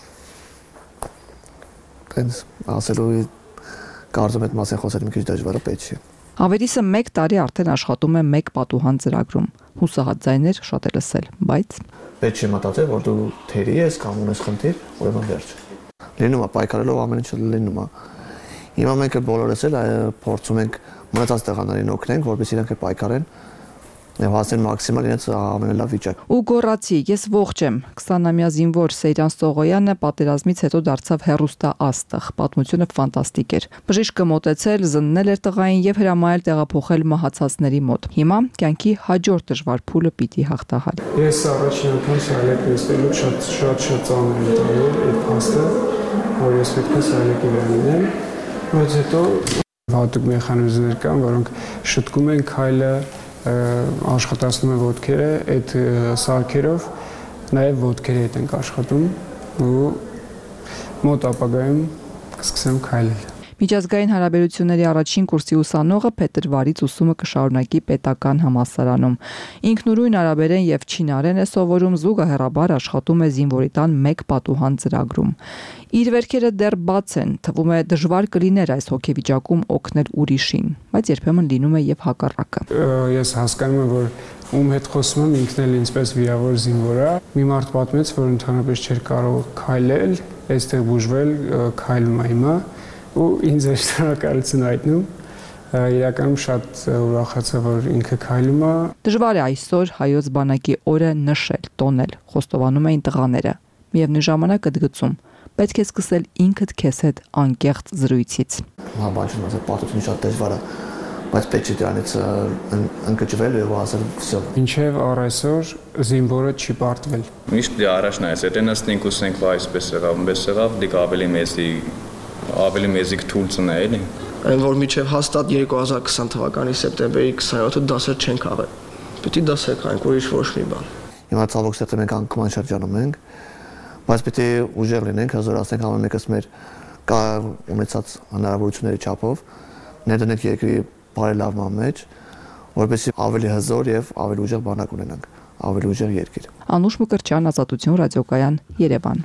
տենց ասելու կարծում եմ այդ մասը խոսել մի քիչ դժվար է, պետք չէ։ Ավետիսը մեկ տարի արդեն աշխատում է մեկ պատուհան ծրագրում։ Հուսահատ ձայներ շատ է լսել, բայց պետք չէ մտածել, որ դու թերի ես կամ ունես խնդիր, ուրեմն վերջ։ Լինում է պայքարելով ամեն ինչը լինում է։ Հիմա մենք բոլորս էլ փորձում ենք մնացած տղաներին օգնենք, որպեսզի իրենք պայքարեն եւ հասնեն մաքսիմալ իրենց ամենալավ վիճակ։ Ու գոռացի, ես ողջ եմ։ քսանամյա զինվոր Սեյրան Սողոյանը պատերազմից հետո դարձավ հերոստա աստղ։ Պատմությունը ֆանտաստիկ էր։ Բժիշկը մոտեցել, զննել էր տղային եւ հրամայել տեղափոխել մահացածների մոտ։ Հիմա կյանքի հաջորդ դժվար փուլը պիտի հաղթահարի։ Ես առաջին անգամ սայլեք նստելու շատ շատ շատ ծանր եմ տալու այդ փաստը, որ ես պետք է սայլեկի վրա լինեմ, բայց հետո հատուկ մեխանիզմներ կան, որոնք շտկում են քայլը, աշխատացնում են ոտքերը, այդ սարքերով նաև ոտքերի հետ ենք աշխատում ու մոտ ապագայում կսկսեմ քայլել։ Միջազգային հարաբերությունների առաջին կուրսի ուսանողը փետրվարից ուսումը կշարունակի պետական համալսարանում։ Ինքնուրույն արաբերեն եւ չինարեն է սովորում, զուգահեռաբար աշխատում է զինվորի տան մեկ պատուհան ծրագրում։ Իր վերքերը դեռ բաց են, թվում է դժվար կլիներ այս հոգեվիճակում օգնել ուրիշին, բայց երբեմն լինում է եւ հակառակը։ Ես հասկանում եմ, որ ում հետ խոսում եմ ինքն էլ ինձպես վիրավոր զինվոր է։ Մի մարդ պատմեց, որ ընդհանրապես չէր կարող քայլել, այստեղ բուժվել, քայլում է հիմա ու ինձ է շնորհակալություն հայտնում։ Իրականում շատ ուրախացա, որ ինքը քայլում է։ Դժվար է այսօր հայոց բանակի օրը նշել, տոնել, խոստովանում էին տղաները։ Միևնույն ժամանակ ընդգծում, պետք է սկսել ինքդ քեզ հետ անկեղծ զրույցից։ Հա, բանջում ասել, պարտությունը շատ դժվար է, բայց պետք է դրանից ընկճվել եւ ասել վсё։ Ինչեւ առ այսօր զինվորը չի պարտվել։ Միշտ դի առաջ նայես, եթե նստենք ու ասենք, վայ, այսպես եղավ, այնպես եղավ, դիք ավելի մեծի ավելի մեծիկ թույլտն է, էլի։ Այն որ միջև հաստատ երկու հազար քսան թվականի սեպտեմբերի քսաներորդ դասեր չեն քաղել։ Պետք է դասեր քաղենք, ուրիշ ոչ մի բան։ Հիմա ցավոք սերտը մենք անկման շրջանում ենք, բայց պետք է ուժեղ լինենք, հզորացնենք ամեն մեկս մեր կա ունեցած հնարավորությունների չափով, ներդնենք երկրի բարելավման մեջ, որպեսզի ավելի հզոր եւ ավելի ուժեղ բանակ ունենանք, ավելի ուժեղ երկիր։ Անուշ Մկրտչյան, Ազատություն ռադիոկայան, Երևան։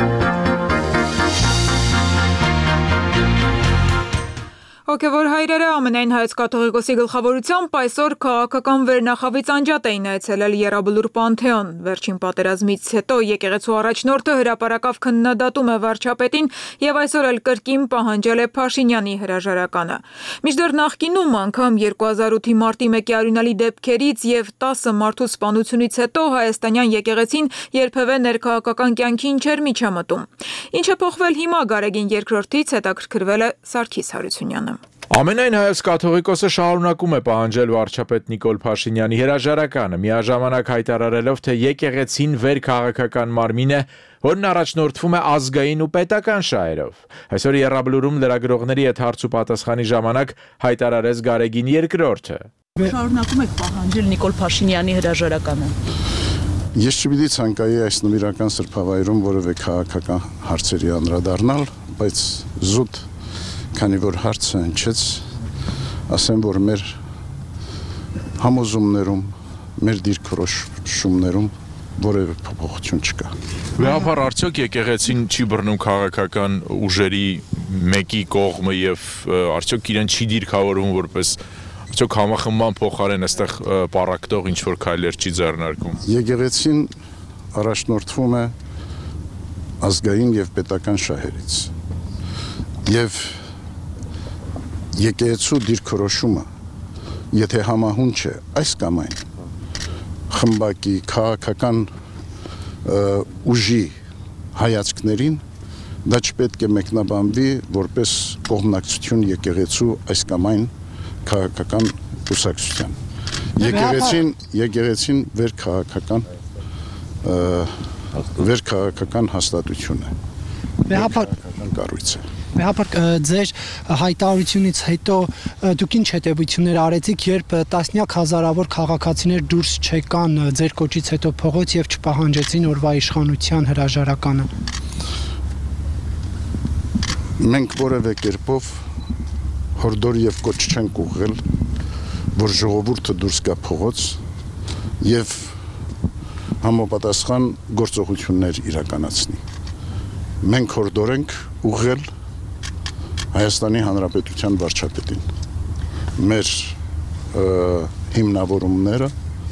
Հոգևոր հայրերը ամենայն հայոց կաթողիկոսի գլխավորությամբ այսօր քաղաքական վերնախավից անջատ էին այցելել Եռաբլուր Պանթեոն։ Վերջին պատերազմից հետո եկեղեցու առաջնորդը հրապարակավ քննադատում է վարչապետին եւ այսօր էլ կրկին պահանջել է Փաշինյանի հրաժարականը։ Մինչդեռ նախկինում անգամ երկու հազար ութի մարտի մեկի արյունալի դեպքերից եւ տասը մարդու սպանությունից հետո հայաստանյան եկեղեցին երբևէ ներքաղաքական կյանքին չէր միջամտում։ Ինչ է փոխվել հիմա Գարեգին երկրորդից, հետաքրքրվել է Սարգիս Հարությունյանը։ Ամենայն հայոց կաթողիկոսը շարունակում է պահանջել վարչապետ Նիկոլ Փաշինյանի հրաժարականը, միաժամանակ հայտարարելով, թե եկեղեցին վերքաղաքական մարմին է, որն առաջնորդվում է ազգային ու պետական շահերով։ Այսօր Եռաբլուրում լրագրողների հետ հարց ու պատասխանի ժամանակ հայտարարեց Գարեգին երկրորդը։ Շարունակում եք պահանջել Նիկոլ Փաշինյանի հրաժարականը։ Ես չպիտի ցանկայի այս նվիրական սրբավայրում որևէ քաղաքական հարցերի անդրադառնալ, բայց զուտ քանի որ հարցը հնչեց, ասեմ, որ մեր համոզումներում, մեր դիրքորոշումներում որևէ փոփոխություն չկա։ Վերաբար արդյոք եկեղեցին չի բռնում քաղաքական ուժերի մեկի կողմը եւ արդյոք իրեն չի դիրքավորում որպես արդյոք համախմբման փոխարեն այստեղ պարակտող ինչ որ քայլեր չի ձեռնարկում։ Եկեղեցին առաջնորդվում է ազգային եւ պետական շահերից։ Եվ եկեղեցու դիրքորոշումը, եթե համահունչ է այս կամ այն խմբակի քաղաքական ուժի հայացքներին, դա չպետք է մեկնաբանվի որպես կողմնակցություն եկեղեցու այս կամ այն քաղաքական կուսակցության։ Եկեղեցին, եկեղեցին վերքաղաքական վերքաղաքական հաստատություն է։ Քաղաքական կառույց է։ Մեհապար ձեր հայտարարությունից հետո դուք ինչ հետևություններ արեցիք, երբ տասնյակ հազարավոր քաղաքացիներ դուրս չեկան ձեր կոչից հետո փողոց եւ չպահանջեցին օրվա իշխանության հրաժարականը։ Մենք որևէ կերպով հորդոր եւ կոչ չենք ուղղել, որ ժողովուրդը դուրս գա փողոց եւ համապատասխան գործողություններ իրականացնի։ Մենք հորդոր ենք ուղղել Հայաստանի Հանրապետության վարչապետին։ Մեր հիմնավորումները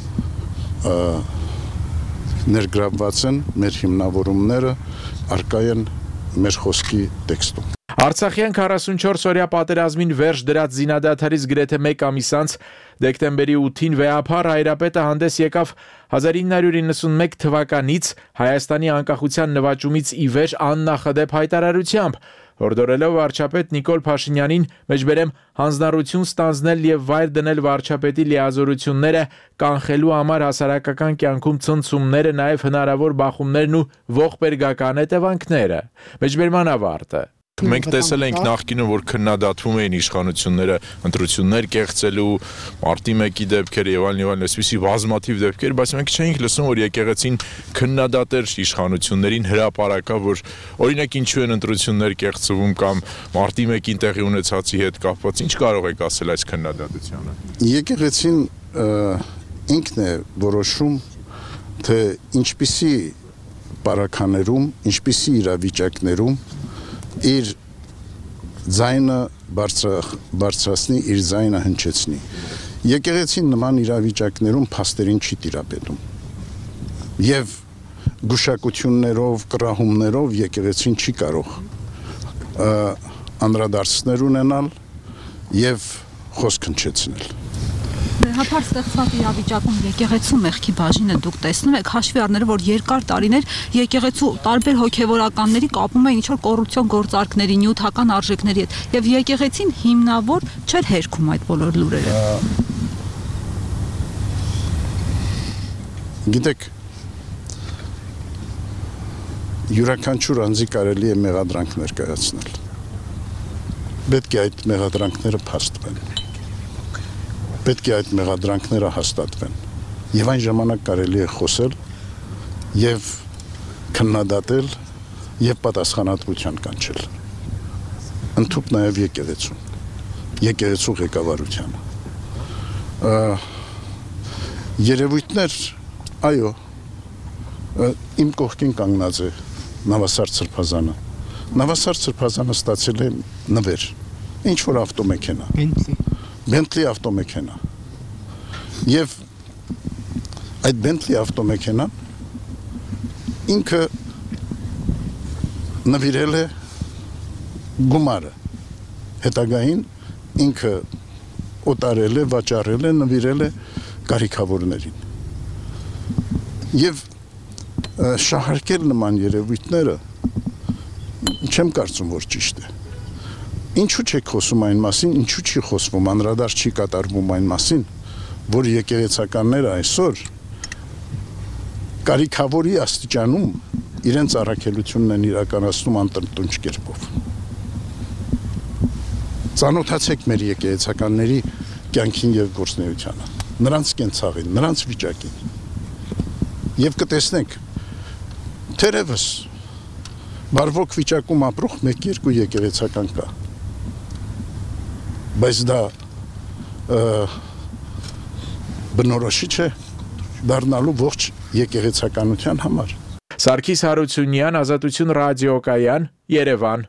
ներգրավված են, մեր հիմնավորումները արկա են մեր խոսքի տեքստում։ Արցախյան քառասունչորս օրյա պատերազմին վերջ դրած զինադադարից գրեթե մեկ ամիս անց դեկտեմբերի ութին վեհափառ հայրապետը հանդես եկավ հազար ինը հարյուր իննսունմեկ թվականից Հայաստանի անկախության նվաճումից ի վեր աննախադեպ հայտարարությամբ, հորդորելով վարչապետ Նիկոլ Փաշինյանին մեջբերեմ հանձնառություն ստանձնել եւ վայր դնել վարչապետի լիազորությունները կանխելու համար հասարակական կյանքում ցնցումները, նաեւ հնարավոր բախումներն ու ողբերգական հետևանքները։ Մեջբերման ավարտը։ Մենք տեսել ենք նախկինում, որ քննադատվում էին իշխանությունները ընտրություններ կեղծելու, մարտի մեկի դեպքեր եւ այլն եւ այլն, այսպիսի բազմաթիվ դեպքեր, բայց մենք չէինք լսում, որ եկեղեցին քննադատեր իշխանություններին հրապարակա, որ օրինակ ինչու են ընտրություններ կեղծվում կամ մարտի մեկին տեղի ունեցածի հետ կապված, ինչ կարող եք ասել այս քննադատությանը։ Եկեղեցին ինքն է որոշում, թե ինչպիսի պարականերում, ինչպիսի իրավիճակներում իր ձայնը բարձրացնի, իր ձայնը հնչեցնի։ Եկեղեցին նման իրավիճակներում փաստերին չի տիրապետում։ Եվ գուշակություններով, կռահումներով եկեղեցին չի կարող անդրադարձներ ունենալ եւ խոսք հնչեցնել։ Հապար ստեղծված իրավիճակում եկեղեցու մեղքի բաժինը դուք տեսնում եք, հաշվի առնելով, որ երկար տարիներ եկեղեցու տարբեր հոգևորականների կապում էին ինչ-որ կոռուպցիոն գործարքների, նյութական արժեքների հետ, եւ եկեղեցին հիմնավոր չէր հերքում այդ բոլոր լուրերը։ Գիտեք, յուրաքանչյուր անձի կարելի է մեղադրանք ներկայացնել։ Պետք է այդ մեղադրանքները փաստվեն։ Պետք է այդ մեղադրանքները հաստատվեն եւ այն ժամանակ կարելի է խոսել եւ քննադատել եւ պատասխանատվության կանչել ընդհանուր նաեւ եկեղեցուն եկեղեցու ղեկավարությանը երևույթներ այո իմ կողքին կանգնած է Նավասարդ Սրբազանը Նավասարդ Սրբազանը ստացել է նվեր ինչ որ ավտոմեքենա Bentley Bentley ավտոմեքենա եւ այդ Bentley ավտոմեքենան ինքը նվիրել է գումարը հետագային ինքը օտարել է, վաճառել է, նվիրել է կարիքավորներին եւ շահարկել նման երևույթները չեմ կարծում որ ճիշտ է Ինչու չեք խոսում այն մասին, ինչու չի խոսվում, անդրադարձ չի կատարվում այն մասին, որ եկեղեցականները այսօր կարիքավորի աստիճանում իրենց առաքելությունն են իրականացնում անտրտունջ կերպով։ Ծանոթացեք մեր եկեղեցականների կյանքին եւ գործունեությանը, նրանց կենցաղին, նրանց վիճակին։ Եվ կտեսնեք, թերևս բարվոք վիճակում ապրող մեկ-երկու եկեղեցական կա։ Բայց դա բնորոշիչ է դառնալու ողջ եկեղեցականության համար։ Սարգիս Հարությունյան, Ազատություն ռադիոկայան, Երևան։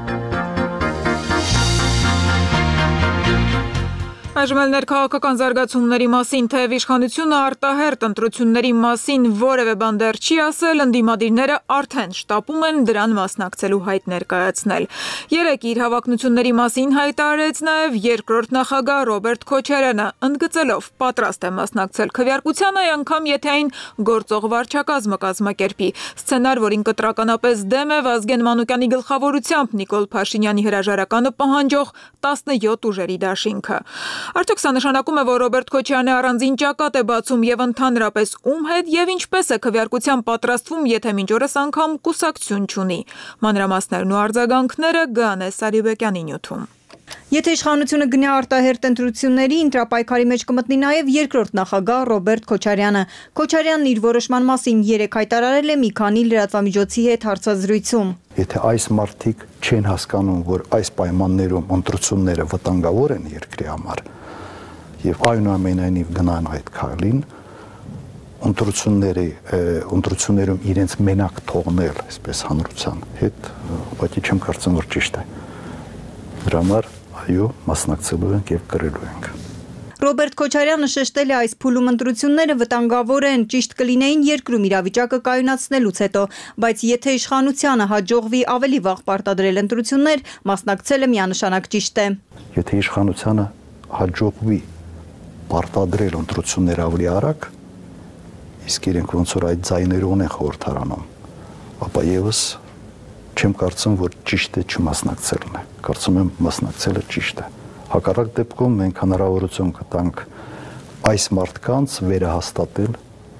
Այժմ էլ ներքաղաքական զարգացումների մասին, թեև իշխանությունը արտահերտ ընտրությունների մասին որևէ բան դեռ չի ասել, ընդդիմադիրները արդեն շտապում են դրան մասնակցելու հայտ ներկայացնել։ Երեկ իր հավակնությունների մասին հայտարարեց նաև երկրորդ նախագահ Ռոբերտ Քոչարյանը, ընդգծելով պատրաստ է մասնակցել քվեարկությանը, անգամ եթե այն գործող վարչակազմը կազմակերպի։ Սցենար, որին կտրականապես դեմ է Վազգեն Մանուկյանի գլխավորությամբ Նիկոլ Փաշինյանի հրաժարականը պահանջող տասնյոթ ուժերի դաշինքը։ Արդյոք սա նշանակում է, որ Ռոբերտ Քոչարյանը առանձին ճակատ է բացում եւ ընդհանրապես ում հետ եւ ինչպես է քվեարկության պատրաստվում, եթե մինչ օրս անգամ կուսակցություն չունի։ Մանրամասներն ու արձագանքները Գանե Սարիբեկյանի նյութում։ Եթե իշխանությունը գնա արտահերտ ընտրությունների, ընտրապայքարի մեջ կմտնի նաև երկրորդ նախագահ Ռոբերտ Քոչարյանը։ Քոչարյանն իր որոշման մասին երեկ հայտարարել է մի քանի լրատվամիջոցի հետ հարցազրույցում։ Եթե այս մարդիկ չեն հասկանում, որ այս պայմաններում ընտրությունները վտանգավոր են երկրի համար, եւ այնուամենայնիվ գնան այդ քայլին, ընտրությունների ընտրություններում իրենց մենակ թողնել, այսպես հանրության հետ, ուղղակի չեմ կարծում, որ ճիշտ է։ Դրա համար այո, մասնակցելու ենք եւ կրելու ենք։ Ռոբերտ Քոչարյանը շեշտել է այս փուլում ընտրությունները վտանգավոր են, ճիշտ կլինեին երկրում իրավիճակը կայունացնելուց հետո, բայց եթե իշխանությանը հաջողվի ավելի վաղ պարտադրել ընտրություններ, մասնակցելը միանշանակ ճիշտ է։ Եթե իշխանությանը հաջողվի պարտադրել ընտրություններ ավելի արագ, իսկ իրենք ոնց որ այդ ձայները ունեն խորհրդարանում, ապա եւս չեմ կարծում, որ ճիշտ է չմասնակցելն է։ Կարծում եմ մասնակցելը ճիշտ է։ Հակառակ դեպքում մենք հնարավորություն կտանք այս մարդկանց վերահաստատել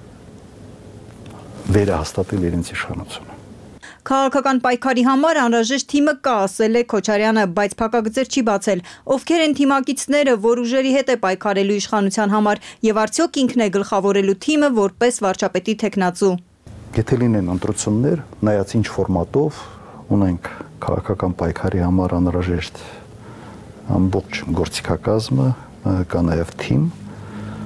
վերահաստատել իրենց իշխանությունը։ Քաղաքական պայքարի համար անհրաժեշտ թիմը կա, ասել է Քոչարյանը, բայց փակագծեր չի բացել։ Ովքեր են թիմակիցները, որ ուժերի հետ է պայքարելու իշխանության համար, եւ արդյոք ինքն է գլխավորելու թիմը որպես վարչապետի թեկնածու։ Եթե լինեն ընտրություններ, նայած ինչ ֆորմատով ունենք քաղաքական պայքարի համար անհրաժեշտ ամբողջ գործիքակազմը, կա նաև թիմ,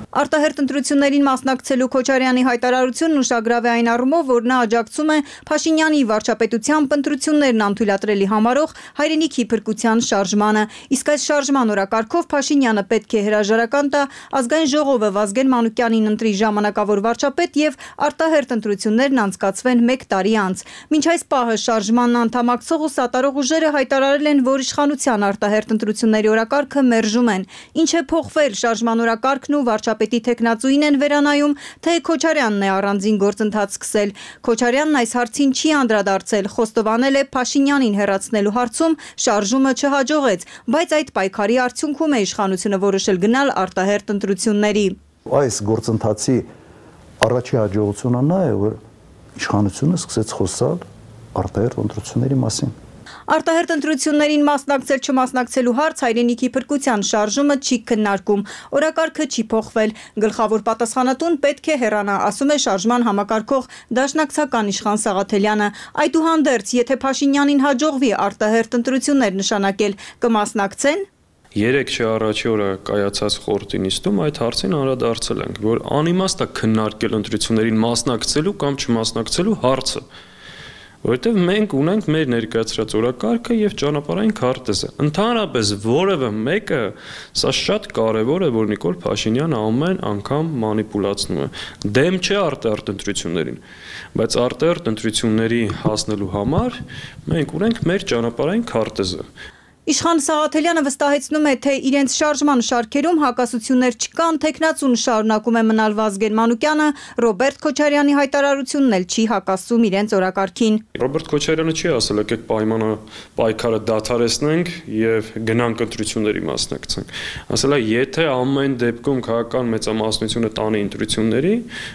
Արտահերտ ընտրություններին մասնակցելու Քոչարյանի հայտարարությունն ուշագրավ է այն առումով, որ նա աջակցում է Փաշինյանի վարչապետությամբ ընտրություններն անթույլատրելի համարող հայրենիքի փրկության շարժմանը, իսկ այս շարժման օրակարգով Փաշինյանը պետք է հրաժարական տա ազգային ժողովը Վազգեն Մանուկյանին ընտրի ժամանակավոր վարչապետ եւ արտահերտ ընտրություններն անցկացվեն մեկ տարի անց։ Մինչ այս պահը շարժմանն անդամակցող ու սատարող ուժերը հայտարարել են, որ իշխանության արտահերտ ընտրությունների օրակարգը մերժում են։ Ինչ է փոխվել շարժման օրակարգն ու վարչապետի թեկնածուին են վերանայում, թե Քոչարյանն է առանձին գործընթաց սկսել։ Քոչարյանն այս հարցին չի անդրադարձել, խոստովանել է Փաշինյանին հեռացնելու հարցում շարժումը չհաջողեց, բայց այդ պայքարի արդյունքում է իշխանությունը որոշել գնալ արտահերտ ընտրությունների։ Այս գործընթացի առաջի հաջողությունը նա է, որ իշխանությունը սկսեց խոսալ արտահերտ ընտրությունների մասին։ Արտահերտ ընտրություններին մասնակցել չմասնակցելու հարց հայրենիքի փրկության շարժումը չի քննարկում, օրակարգը չի փոխվել, գլխավոր պատասխանատուն պետք է հեռանա, ասում է շարժման համակարգող դաշնակցական Իշխան Սաղաթելյանը։ Այդուհանդերձ, եթե Փաշինյանին հաջողվի արտահերտ ընտրություններ նշանակել, կմասնակցեն։ Երեք չէ առաջի օրը կայացած խորհրդի նիստում այդ հարցին անդրադարձել ենք, որ անիմաստ է քննարկել ընտրություններին մասնակցելու կամ չմասնակցելու հարցը, որովհետև մենք ունենք մեր ներկայացրած օրակարգը եւ ճանապարհային քարտեզը։ Ընդհանրապես որևէ մեկը սա շատ կարեւոր է, որ Նիկոլ Փաշինյանը ամեն անգամ մանիպուլացնում է։ Դեմ չէ արտահերտ ընտրություններին, բայց արտահերտ ընտրությունների հասնելու համար մենք ունենք մեր ճանապարհային քարտեզը։ Իշխան Սաղաթելյանը վստահեցնում է, թե իրենց շարժման շարքերում հակասություններ չկան, թեկնածուն շարունակում է մնալ Վազգեն Մանուկյանը, Ռոբերտ Քոչարյանի հայտարարությունն էլ չի հակասում իրենց օրակարգին։ Ռոբերտ Քոչարյանը չի ասել, եկեք պայմանը պայքարը դադարեցնենք եւ գնանք ընտրությունների մասնակցենք։ Ասել է, եթե ամեն դեպքում քաղաքական մեծամասնությունը տանի ընտրությունների,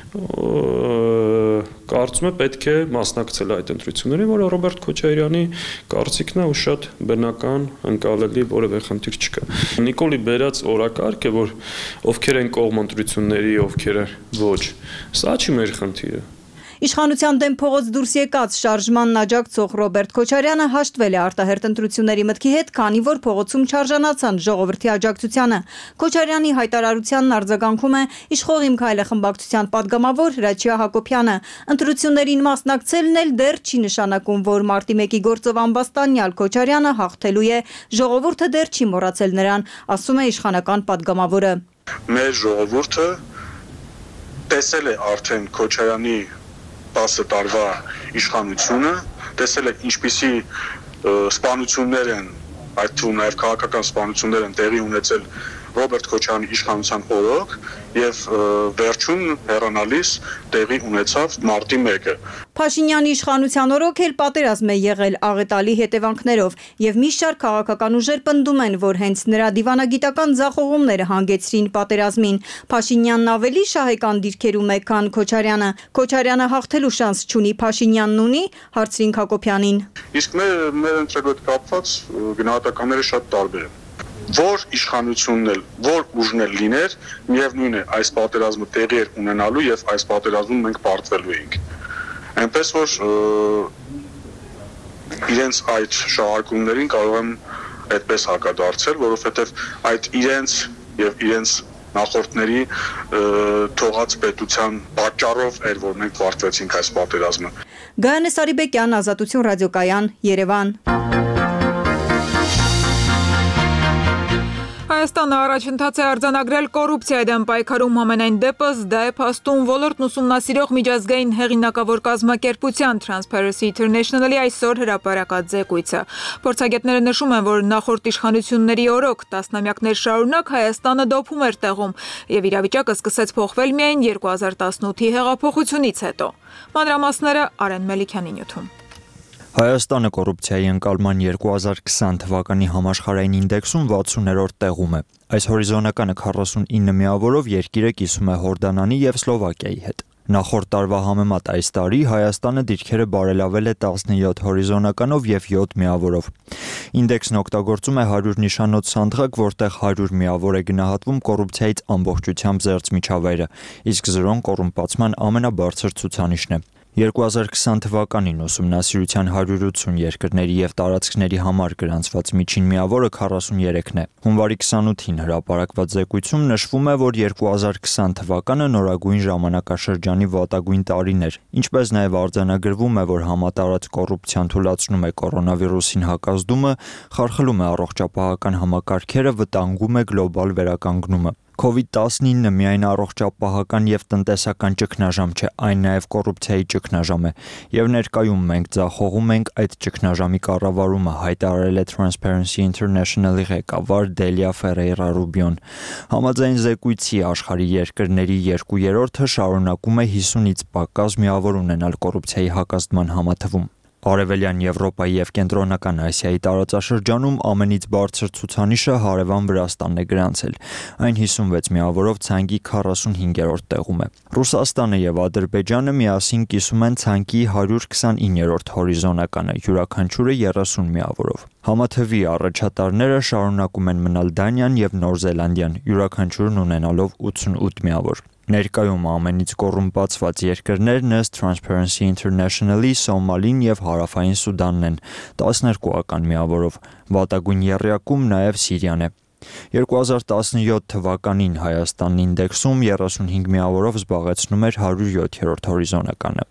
կարծում եմ պետք է մասնակցել այդ ընտրություններին, որը Ռոբերտ Քոչարյանի կարծիքն է ու շատ բնական ընկալելի որևէ խնդիր չկա։ Նիկոլի բերած օրակարգ է, որ ովքեր են կողմ ընտրությունների, ովքեր ոչ, սա չի մեր խնդիրը։ Իշխանության դեմ փողոց դուրս եկած շարժմանն աջակցող Ռոբերտ Քոչարյանը հաշտվել է արտահերտ ընտրությունների մտքի հետ, քանի որ փողոցում չարժանացան ժողովրդի աջակցությանը։ Քոչարյանի հայտարարությանն արձագանքում է Իշխող իմ քայլը խմբակցության падգամավոր Հրաչյա Հակոբյանը։ Ընտրություններին մասնակցելն էլ դեռ չի նշանակում, որ մարտի մեկի գործով ամբաստանյալ Քոչարյանը հաղթելու է։ Ժողովուրդը դեռ չի մոռացել նրան, ասում է իշխանական падգամավորը։ Մեր ժողովուրդը տեսել է արդեն Քոչարյանի տասը տարվա իշխանությունը, տեսել է ինչպիսի սպանություններ են, այդ թվում նաև քաղաքական սպանություններ են տեղի ունեցել Ռոբերտ Քոչարյանի իշխանության օրոք եւ վերջում հեռանալիս տեղի ունեցավ մարտի մեկը։ Փաշինյանի իշխանության օրոք էլ պատերազմ է եղել աղետալի հետևանքներով եւ մի շարք քաղաքական ուժեր պնդում են, որ հենց նրա դիվանագիտական ձախողումները հանգեցրին պատերազմին։ Փաշինյանն ավելի շահեկան դիրքերում է, քան Քոչարյանը։ Քոչարյանը հաղթելու շանս չունի, Փաշինյանն ունի, հարցրին Հակոբյանին։ Իսկ մեր մեր ընտրելու հետ կապված գնահատականները շատ տարբեր են։ Որ իշխանությունն էլ, որ ուժն էլ լիներ, միևնույն է այս պատերազմը տեղի էր ունենալու եւ այս պատերազմում մենք պարտվելու էինք։ Այնպես որ իրենց այդ շահարկումներին կարող եմ այդպես հակադարձել, որովհետեւ այդ իրենց եւ իրենց նախորդների թողած պետության պատճառով էր, որ մենք պարտվեցինք այս պատերազմը։ Գայանե Սարիբեկյան, Ազատություն ռադիոկայան, Երևան։ Հայաստանը առաջընթաց է արձանագրել կոռուպցիայի դեմ պայքարում ամենայն դեպս, դա է փաստում ոլորտն ուսումնասիրող միջազգային հեղինակավոր կազմակերպության Transparency International-ի այսօր հրապարակած զեկույցը։ Փորձագետները նշում են, որ նախորդ իշխանությունների օրոք տասնամյակներ շարունակ Հայաստանը դոփում էր տեղում եւ իրավիճակը սկսեց փոխվել միայն երկու հազար տասնութի հեղափոխությունից հետո։ Մանրամասները Արեն Մելիքյանի նյութում։ Հայաստանը կոռուպցիայի ընկալման երկու հազար քսան թվականի համաշխարհային ինդեքսում վաթսուներորդ տեղում է։ Այս հորիզոնականը քառասունինը միավորով երկիրը կիսում է Հորդանանի եւ Սլովակիայի հետ։ Նախորդ տարվա համեմատ այս տարի Հայաստանը դիրքերը բարելավել է տասնյոթ հորիզոնականով եւ յոթ միավորով։ Ինդեքսն օգտագործում է հարյուր նշանոց սանդղակ, որտեղ հարյուր միավոր է գնահատվում կոռուպցիայից ամբողջությամբ զերծ միջավայրը, իսկ զրոն կոռումպացման ամենաբարձր ցուցանիշն է։ երկու հազար քսան թվականին ուսումնասիրության հարյուր ութսուն երկրների եւ տարածքների համար գրանցված միջին միավորը քառասուններեքն է։ Հունվարի քսանութին հրապարակված զեկույցում նշվում է, որ երկու հազար քսան թվականը նորագույն ժամանակաշրջանի վատագույն տարին էր, ինչպես նաեւ արձանագրվում է, որ համատարած կոռուպցիան թուլացնում է կորոնավիրուսին հակազդումը, խարխլում է առողջապահական համակարգերը, վտանգում է գլոբալ վերականգնումը։ կովիդ տասնինը միայն առողջապահական եւ տնտեսական ճգնաժամ չէ, այն նաեւ կոռուպցիայի ճգնաժամ է, եւ ներկայում մենք ձախողում ենք այդ ճգնաժամի կառավարումը, հայտարարել է Transparency International-ի ղեկավար Դելիա Ֆերեյրա Ռուբիոն։ Համաձայն զեկույցի աշխարհի երկրների երկու երրորդը շարունակում է հիսունից պակաս միավոր ունենալ կոռուպցիայի հակազդման համաթվում։ Արևելյան Եվրոպայի եւ Կենտրոնական Ասիայի տարածաշրջանում ամենից բարձր ցուցանիշը հարևան Վրաստանն է գրանցել։ Այն հիսունվեց միավորով ցանկի քառասունհինգերորդ տեղում է։ Ռուսաստանը եւ Ադրբեջանը միասին կիսում են ցանկի հարյուր քսանիններորդ հորիզոնականը, յուրաքանչյուրը երեսուն միավորով։ Համաթվի առաջատարները շարունակում են մնալ Դանիան եւ Նոր Զելանդիան, յուրաքանչյուրն ունենալով ութսունութ միավոր։ Ներկայում ամենից կոռումպացված երկրներն ըստ Transparency International-ի Սոմալին եւ Հարավային Սուդանն են տասներկուական միավորով, վատագույն եռյակում նաեւ Սիրիան է։ երկու հազար տասնյոթ թվականին Հայաստանն ինդեքսում երեսունհինգ միավորով զբաղեցնում էր հարյուր յոթերորդ հորիզոնականը։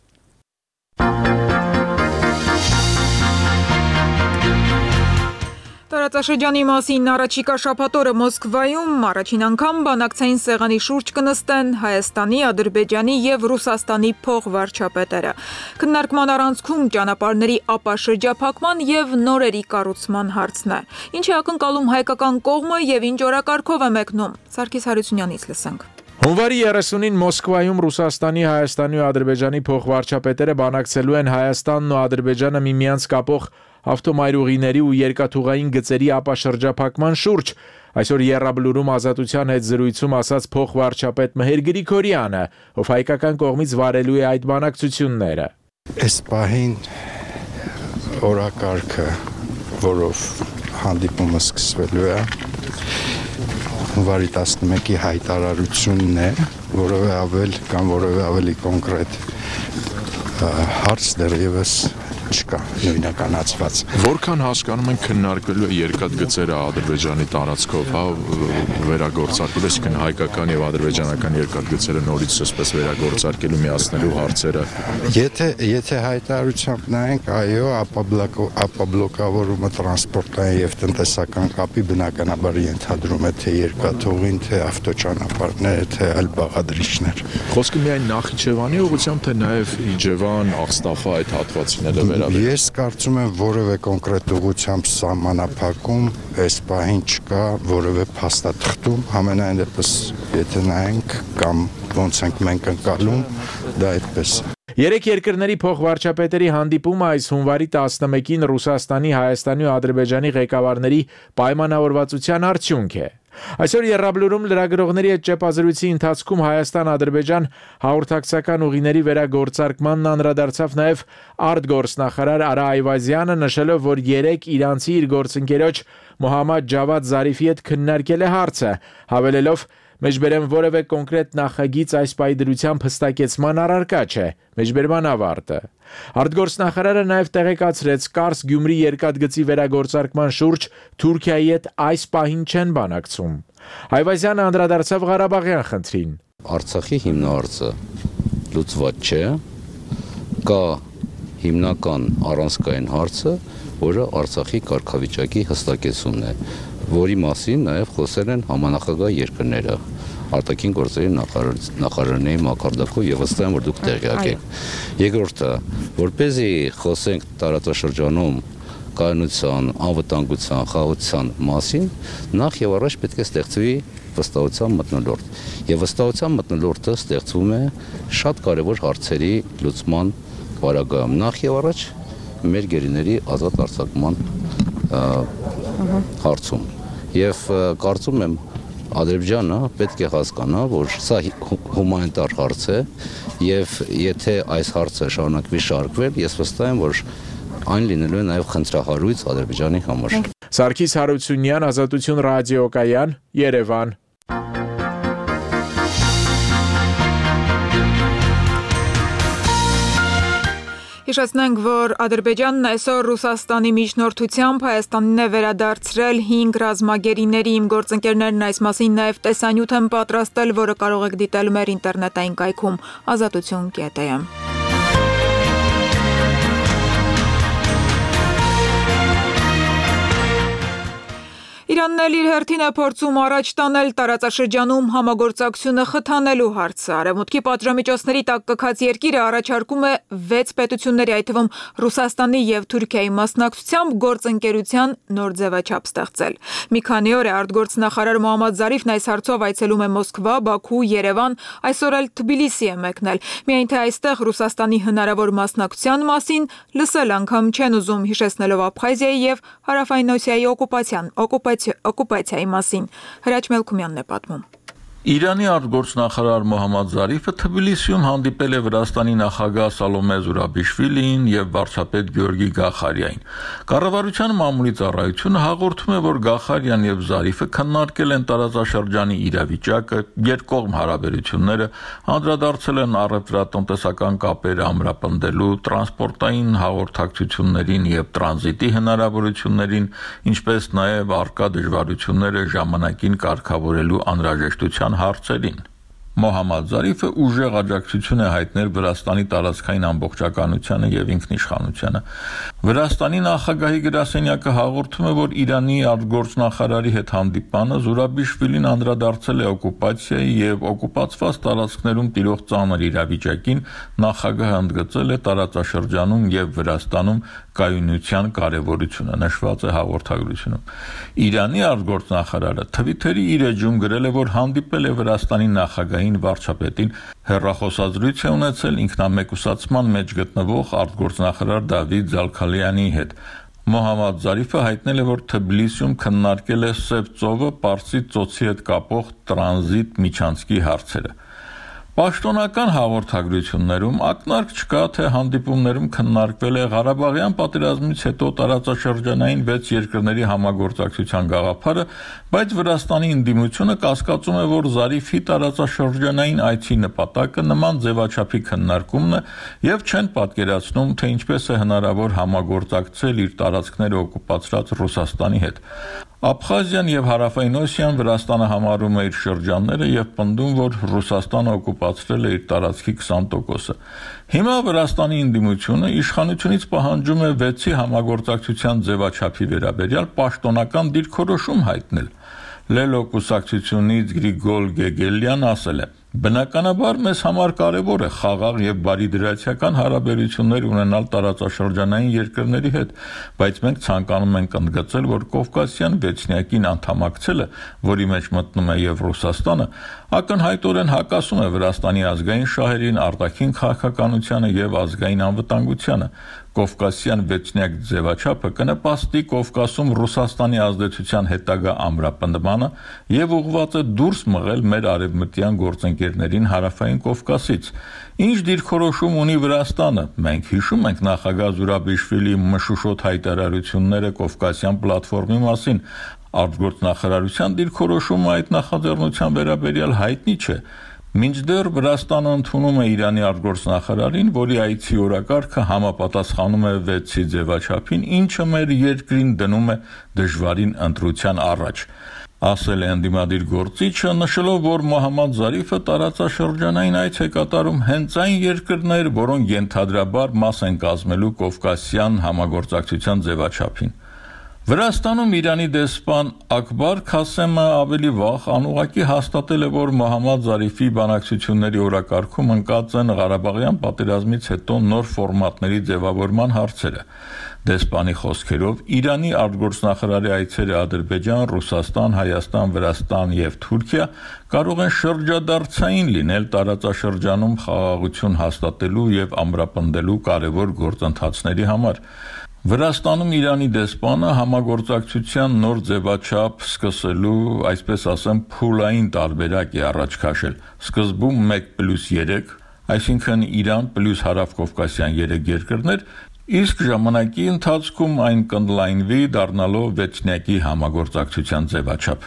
Տարածաշրջանի մասին առաջիկա շաբաթօրը Մոսկվայում առաջին անգամ բանակցային սեղանի շուրջ կնստեն Հայաստանի, Ադրբեջանի եւ Ռուսաստանի փոխվարչապետերը։ Քննարկման առանցքում ճանապարհների ապաշրջափակման եւ նորերի կառուցման հարցն է։ Ինչ է ակնկալում հայկական կողմը եւ ինչ օրակարգով է մեկնում։ Սարգիս Հարությունյանից լսենք։ Հունվարի երեսունին Մոսկվայում Ռուսաստանի, Հայաստանի ու Ադրբեջանի փոխվարչապետերը բանակցելու են Հայաստանն ու Ադրբեջանը միմյանց կապող ավտոմայրուղիների ու երկաթուղային գծերի ապաշրջափակման շուրջ։ Այսօր Եռաբլուրում Ազատության հետ զրույցում ասաց փոխվարչապետ Մհեր Գրիգորյանը, ով հայկական կողմից վարելու է այդ բանակցությունները։ Այս պահին օրակարգը, որով հանդիպումը սկսվելու է, հունվարի տասնմեկի հայտարարությունն է, որով է ավել կամ որով է ավելի կոնկրետ հարց դեռևս չկա նույնականացված։ Որքան հասկանում են քննարկվելու է երկաթգծերը Ադրբեջանի տարածքով, հա, վերագործարկել, այսինքն հայկական եւ ադրբեջանական երկաթգծերը նորից այսպես վերագործարկելու միացնելու հարցերը։ Եթե եթե հայտարարությամբ նայենք, այո, ապաբլոկավորումը տրանսպորտային եւ տնտեսական կապի բնականաբար ենթադրում է թե երկաթուղին, թե ավտոճանապարհները, թե այլ բաղադրիչներ։ Խոսքը միայն Նախիջևանի ուղղությամբ, թե նաեւ Իջևան, Աղստաֆա այդ հատվածները վերաբերում։ Ես կարծում եմ որևէ կոնկրետ ուղղությամբ սահմանափակում այս պահին չկա, որևէ փաստաթղթում, համենայն դեպս եթե նայենք կամ ոնց ենք մենք ընկալում, դա այդպես է։ Երեք երկրների փոխվարչապետերի հանդիպումը այս հունվարի տասնմեկին Ռուսաստանի, Հայաստանի ու Ադրբեջանի ղեկավարների պայմանավորվածության արդյունք է։ Այսօր Եռաբլուրում լրագրողների հետ ճեպազրույցի ընթացքում Հայաստան-Ադրբեջան հաղորդակցական ուղիների վերագործարկմանն անդրադարձավ նաև արտգործնախարար Արա Այվազյանը, նշելով, որ երեք իրանցի իր գործընկերոջ Մոհամմադ Ջավադ Զարիֆի հետ քննարկել է հարցը, հավելելով. Մեջբերեմ որևէ կոնկրետ նախագիծ այս պայդրությամբ հստակեցման առարկա չէ, մեջբերման ավարտը։ Արտգործնախարարը նաև տեղեկացրեց Կարս Գյումրի երկաթգծի վերագործարկման շուրջ Թուրքիայի հետ այս պահին չեն բանակցում։ Այվազյանը անդրադարձավ Ղարաբաղյան խնդրին։ Արցախի հիմնահարցը լուծված չէ, կա հիմնական առանցքային հարցը, որը Արցախի կարգավիճակի հստակեցումն է, որի մասին նաև խոսել են համանախագահ երկրները, արտաքին գործերի նախարարների մակարդակով եւ ըստ այն, որ դուք տեղյակ եք։ Երկրորդը, որպեսզի խոսենք տարածաշրջանում կայունության, անվտանգության, խաղաղության մասին, նախ եւ առաջ պետք է ստեղծվի վստահության մթնոլորտ։ Եվ վստահության մթնոլորտը ստեղծվում է շատ կարևոր հարցերի լուծման պարագայում։ Նախ եւ առաջ մեր գերիների ազատ արձակման հարցում։ Եվ կարծում եմ Ադրբեջանը պետք է հասկանա, որ սա հումանիտար հարց է եւ եթե այս հարցը շարունակվի շարքվել, ես վստահ եմ, որ այն լինելու է նաեւ խնդրահարույց Ադրբեջանի համար։ Սարգիս Հարությունյան, Ազատություն ռադիոկայան, Երևան։ Հիշեցնենք, որ Ադրբեջանն այսօր Ռուսաստանի միջնորդությամբ Հայաստանին է վերադարձրել հինգ ռազմագերիների։ Իմ գործընկերներն այս մասին նաև տեսանյութ են պատրաստել, որը կարող եք դիտել մեր ինտերնետային կայքում ազատություն կետ է։ Իրանն էլ իր հերթին է փորձում առաջ տանել տարածաշրջանում համագործակցությունը խթանելու հարցը։ Արևմուտքի պատժամիջոցների տակ կքած երկիրը առաջարկում է վեց պետությունների, այդ թվում Ռուսաստանի եւ Թուրքիայի մասնակցությամբ գործընկերության նոր ձևաչափ ստեղծել։ Մի քանի օր է արտգործնախարար Մոհամմադ Զարիֆն այս հարցով այցելում է Մոսկվա, Բաքու, Երևան, այսօր էլ Թբիլիսի է մեկնել։ Միայն թե այստեղ Ռուսաստանի հնարավոր մասնակցության մասին լսել անգամ չեն ուզում, հիշեցնելով Աբխազիայի եւ Հարավային Օսիայի օկուպացիան, օկուպացիայի մասին։ Հրաչ Մելքումյանն է պատմում։ Իրանի արտգործնախարար Մոհամմադ Զարիֆը Թբիլիսիում հանդիպել է Վրաստանի նախագահ Սալոմե Զուրաբիշվիլիին եւ վարչապետ Գեորգի Գախարյանին։ Կառավարության մամուլի ծառայությունը հաղորդում է, որ Գախարյան եւ Զարիֆը քննարկել են տարածաշրջանի իրավիճակը, երկկողմ հարաբերությունները, անդրադարձել են առևտրատնտեսական կապերը ամրապնդելու, տրանսպորտային հաղորդակցություններին եւ տրանզիտի հնարավորություններին, ինչպես նաեւ առկա դժվարությունները ժամանակին կարգավորելու անհրաժեշտության հարցերին։ Մոհամմադ Զարիֆը ուժեղ աջակցություն է հայտնել Վրաստանի տարածքային ամբողջականությանը եւ ինքնիշխանությանը։ Վրաստանի նախագահի գրասենյակը հաղորդում է, որ Իրանի արտգործնախարարի հետ հանդիպանը Զուրաբիշվիլին անդրադարձել է օկուպացիայի եւ օկուպացված տարածքներում տիրող ծանր իրավիճակին, նախագահը ընդգծել է տարածաշրջանում եւ Վրաստանում կայունության կարեւորությունը, նշված է հաղորդագրությունում։ Իրանի արտգործնախարարը Թվիթերի իր էջում գրել է, որ հանդիպել է Վրաստանի նախագահին վարչապետին, հեռախոսազրույց է ունեցել ինքնամեկուսացման մեջ գտնվող արտգործնախարար Դավիթ Զալքալյանի հետ։ Մոհամմադ Զարիֆը հայտնել է, որ Թբիլիսիում քննարկել է Սև ծովը Պարսից ծոցի հետ կապող տրանզիտ միջանցքի հարցերը։ Պաշտոնական հաղորդագրություններում ակնարկ չկա, թե հանդիպումներում քննարկվել է Ղարաբաղյան պատերազմից հետո տարածաշրջանային վեց երկրների համագործակցության գաղափարը, բայց Վրաստանի ընդդիմությունը կասկածում է, որ Զարիֆի տարածաշրջանային այցի նպատակը նման ձևաչափի քննարկումն է եւ չեն պատկերացնում, թե ինչպես է հնարավոր համագործակցել իր տարածքները օկուպացրած Ռուսաստանի հետ։ Աբխազիան եւ Հարավային Օսիան Վրաստանը համարում է իր շրջանները եւ պնդում, որ Ռուսաստանը օկուպացրել է իր տարածքի քսան տոկոսը։ Հիմա Վրաստանի ընդդիմությունը իշխանությունից պահանջում է վեցի համագործակցության ձևաչափի վերաբերյալ պաշտոնական դիրքորոշում հայտնել։ Լելո կուսակցությունից Գրիգոլ Գեգելյան ասել է. Բնականաբար մեզ համար կարևոր է խաղաղ եւ բարիդրացիական հարաբերություններ ունենալ տարածաշրջանային երկրների հետ, բայց մենք ցանկանում ենք ընդգծել, որ Կովկասյան վեցնյակին անդամակցելը, որի մեջ մտնում է եւ Ռուսաստանը, ակնհայտորեն հակասում է Վրաստանի ազգային շահերին, արտաքին քաղաքականությանը եւ ազգային անվտանգությանը։ Կովկասյան վեցնյակ ձևաչափը կնպաստի Կովկասում Ռուսաստանի ազդեցության հետագա ամրապնդմանը եւ ուղղված է դուրս մղել մեր արևմտյան գործընկերներին Հարավային Կովկասից։ Ինչ դիրքորոշում ունի Վրաստանը։ Մենք հիշում ենք նախագահ Զուրաբիշվիլիի մշուշոտ հայտարարությունները Կովկասյան պլատֆորմի մասին։ Արտգործնախարարության դիրքորոշումը այդ նախաձեռնության վերաբերյալ հայտնի չէ։ Մինչդեռ Վրաստանը ընդունում է Իրանի արտգործնախարարին, որի այցի օրակարգը համապատասխանում է վեցի ձևաչափին, ինչը մեր երկրին դնում է դժվարին ընտրության առաջ, ասել է ընդդիմադիր գործիչը, նշելով, որ Մոհամմադ Զարիֆը տարածաշրջանային այց է կատարում հենց այն երկրներ, որոնք ենթադրաբար մաս են կազմելու Կովկասյան համագործակցության ձևաչափին։ Վրաստանում Իրանի դեսպան Ակբար Քասեմը ավելի վաղ անուղղակի հաստատել է, որ Մոհամմադ Զարիֆի բանակցությունների օրակարգում ընկած են Ղարաբաղյան պատերազմից հետո նոր ֆորմատների ձևավորման հարցերը։ Դեսպանի խոսքերով Իրանի արտգործնախարարի այցերը Ադրբեջան, Ռուսաստան, Հայաստան, Վրաստան եւ Թուրքիա կարող են շրջադարձային լինել տարածաշրջանում խաղաղություն հաստատելու եւ ամրապնդելու կարևոր գործընթացների համար։ Վրաստանում Իրանի դեսպանը համագործակցության նոր ձևաչափ սկսելու, այսպես ասեմ, փուլային տարբերակ է առաջ քաշել։ Սկզբում մեկ պլյուս երեք, այսինքն Իրան պլյուս Հարավկովկասյան երեք երկրներ, իսկ ժամանակի ընթացքում այն կընդլայնվի, դառնալով վեցնյակի համագործակցության ձևաչափ։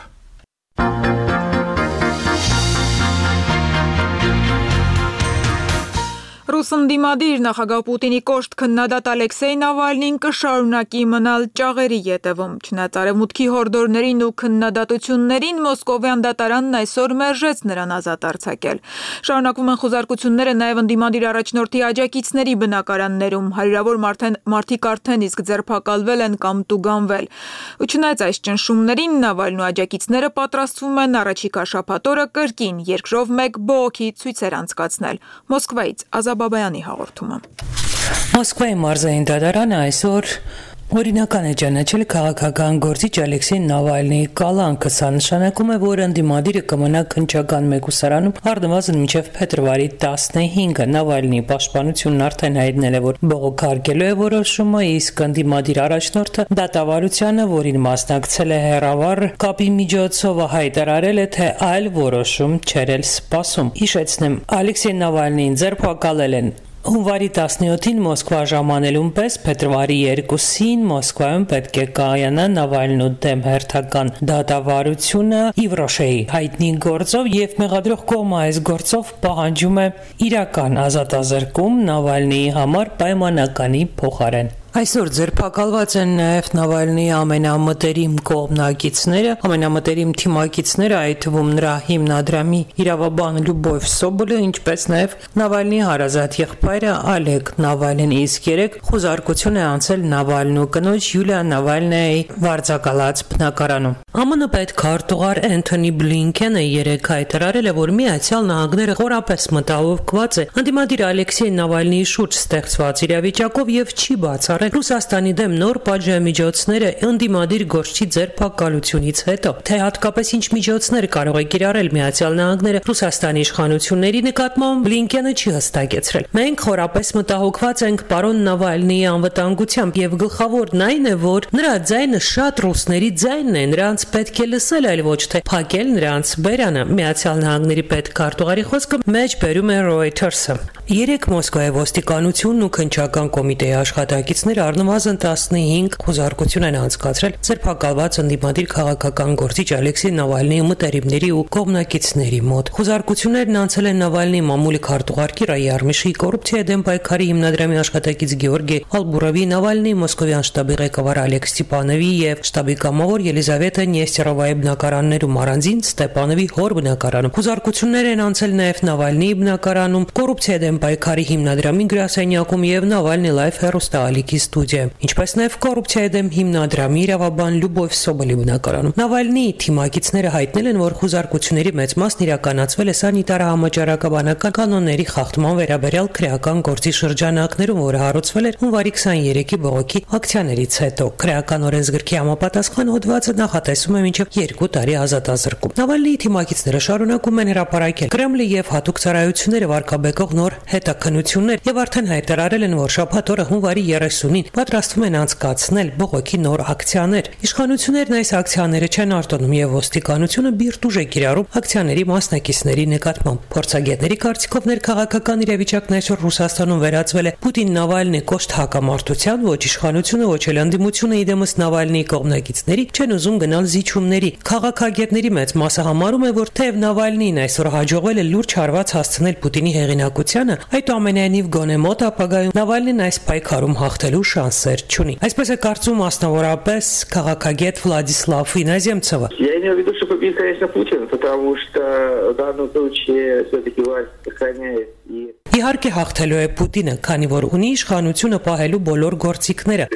Ռուս ընդդիմադիր նախագահ Պուտինի կոշտ քննադատ Ալեքսեյ Նավալնին կշարունակի մնալ ճաղերի ետևում։ Չնայած արևմուտքի հորդորներին ու քննադատություններին Մոսկովյան դատարանն այսօր մերժեց նրան ազատ արձակել։ Շարունակվում են խոզարկությունները նաև ընդդիմադիր առաջնորդի աջակիցների բնակարաններում։ Հարյուրավոր մարդիկ արդեն իսկ ձերբակալվել են կամ տուգանվել։ Ու չնայած այս ճնշումներին Նավալնու աջակիցները պատրաստվում են առաջիկա շաբաթ օրը կրկին երկրով մեկ բողոքի ցույցեր անցկացնել։ Մոսկվայից Ազաբաբայանի հաղորդումը։ Մոսկվայի մարզային դատարանը այսօր օրինական է ճանաչել քաղաքական գործիչ Ալեքսեյ Նավալնիի կալանքը։ Սա նշանակում է, որ ընդդիմադիրը կմնա քննչական մեկուսարանում առնվազն մինչև փետրվարի տասնհինգը։ Նավալնիի պաշտպանությունն արդեն հայտնել է, որ բողոքարկելու է որոշումը, իսկ ընդդիմադիր առաջնորդը դատավարությանը, որին մասնակցել է հեռավար կապի միջոցով, հայտարարել է, թե այլ որոշում չէր էլ սպասում։ Հիշեցնեմ, Ալեքսեյ Նավալնիին ձերբակալել են հունվարի տասնյոթին Մոսկվա ժամանելուն պես փետրվարի երկուսին Մոսկվայում պետք է կայանա Նավալնու դեմ հերթական դատավարությունը Իվրոշեի հայտնի գործով եւ մեղադրող կողմը այս գործով պահանջում է իրական ազատազրկում Նավալնիի համար պայմանականի փոխարեն։ Այսօր ձերբակալված են նաև Նավալնիի ամենամտերիմ կողմնակիցները, ամենամտերիմ թիմակիցները, այդ թվում նրա հիմնադրամի իրավաբան Լյուբով Սոբոլը, ինչպես նաև Նավալնիի հարազատ եղբայրը Ալեգ Նավալին, իսկ երեք խոզարկություն է անցել Նավալնու կնոջ Յուլիա Նավալնիայի վարձակալած բնակարանում։ ԱՄՆ պետքարտուղար Էնթոնի Բլինքենը երեկ հայտարարել է, որ Միացյալ Նահանգները խորապես մտահոգված է ընդդիմադիր Ալեքսեյ Նավալնիի շուրջ ստեղծված իրավիճակով եւ չի բացառել Ռուսաստանի դեմ նոր պատժամիջոցները ընդդիմադիր գործչի ձերբակալությունից հետո, թե հատկապես ինչ միջոցներ կարող է կիրառել Միացյալ Նահանգները Ռուսաստանի իշխանությունների նկատմամբ Բլինքենը չի հստակեցրել։ Մենք խորապես մտահոգված ենք պարոն Նավալնիի անվտանգությամբ եւ գլխավորն այն է, որ նրա ձայնը շատ ռուսների ձայնն է, նրանց պետք է լսել, այլ ոչ թե փակել նրանց բերանը։ Միացյալ Նահանգների պետքարտուղարի խոսքը մեջ բերում է Reuters-ը։ Երեք Մոսկվայի ոստիկանությունն ու քննչական կոմիտեի աշխատակիցները առնվազն տասնհինգ խոզարկություն են անցկացրել ձերբակալված ընդդիմադիր քաղաքական գործիչ Ալեքսեյ Նավալնիի մտերիմների ու կողմնակիցների մոտ։ Խոզարկություններն անցել են Նավալնիի մամուլի քարտուղար Ռայի Արմիշի, կոռուպցիայի դեմ պայքարի հիմնադրամի աշխատակից Գեորգի Ալբուրովի, Նավալնիի մոսկովյան շտաբի ղեկավար Ալեքս Ստիպանովի եւ շտաբի կամավոր Ելիզավետա Նեստերովայի բնակարաններում, առանձին Ստեփանովի հոր բնակարանում։ Խոզարկություններ են անցել նաեւ Նավալնիի բնակարանում, կոռուպցիայի դեմ պայքարի հիմնադրամի գրասենյակում եւ Նավալնի Life հեռուստաալիքի ստուդիայում, ինչպես նաեւ կոռուպցիայի դեմ հիմնադրամի իրավաբան Լյուբով Սոբոլի բնակարանում։ Նավալնիի թիմակիցները հայտնել են, որ խոզարկությունների մեծ մասն իրականացվել է սանիտարահամաճարակաբանական կանոնների խախտման վերաբերյալ քրեական գործի շրջանակներում, որը հարուցվել էր հունվարի քսաներեքի բողոքի ակցիաներից հետո։ Քրեական օրենսգրքի համապատասխան հոդվածը նախատեսում է մինչև երկու տարի ազատազրկում։ Նավալնիի թիմակիցները շարունակում են հրապարակել Կրեմլի եւ հատուկ ծառայությունները վարկաբեկող նոր հետաքննություններ եւ արդեն հայտարարել են, որ շաբաթ օրը հունվարի երեսունին պատրաստվում են անցկացնել բողոքի նոր ակցիաներ։ Իշխանություններն այս ակցիաները չեն արտոնում եւ ոստիկանությունը բիրտուժ է կիրառում ակցիաների մասնակիցների նկատմամբ։ Փորձագետների կարծիքով ներքաղաքական իրավիճակն այսօր Ռուսաստանում վերածվել է Պուտին-Նավալնի կոշտ հակամարտության, ոչ իշխանությունը, ոչ էլ ընդդիմությունը իդեմս Նավալնիի կողմնակիցների չեն ուզում գնալ զիջումների։ Քաղաքագետների մեծ մասը համարում է, որ թեև Նավալնին այսօր հաջողվել է լուրջ հարված հասցնել Պուտինի հեղինակությանը, այդուամենայնիվ գոնե մոտ ապագայում Նավալնին այս պայքարում հաղթելու շանսեր չունի։ Այսպես է կարծում մասնավորապես քաղաքագետ Վլադիսլավ Ինազեմցովը։ Я имею в виду, что победит, конечно, Путин, потому что в данном случае все-таки власть сохраняет и Իհարկե հաղթելու է Պուտինը, քանի որ ունի իշխանությունը պահելու բոլոր գործիքները։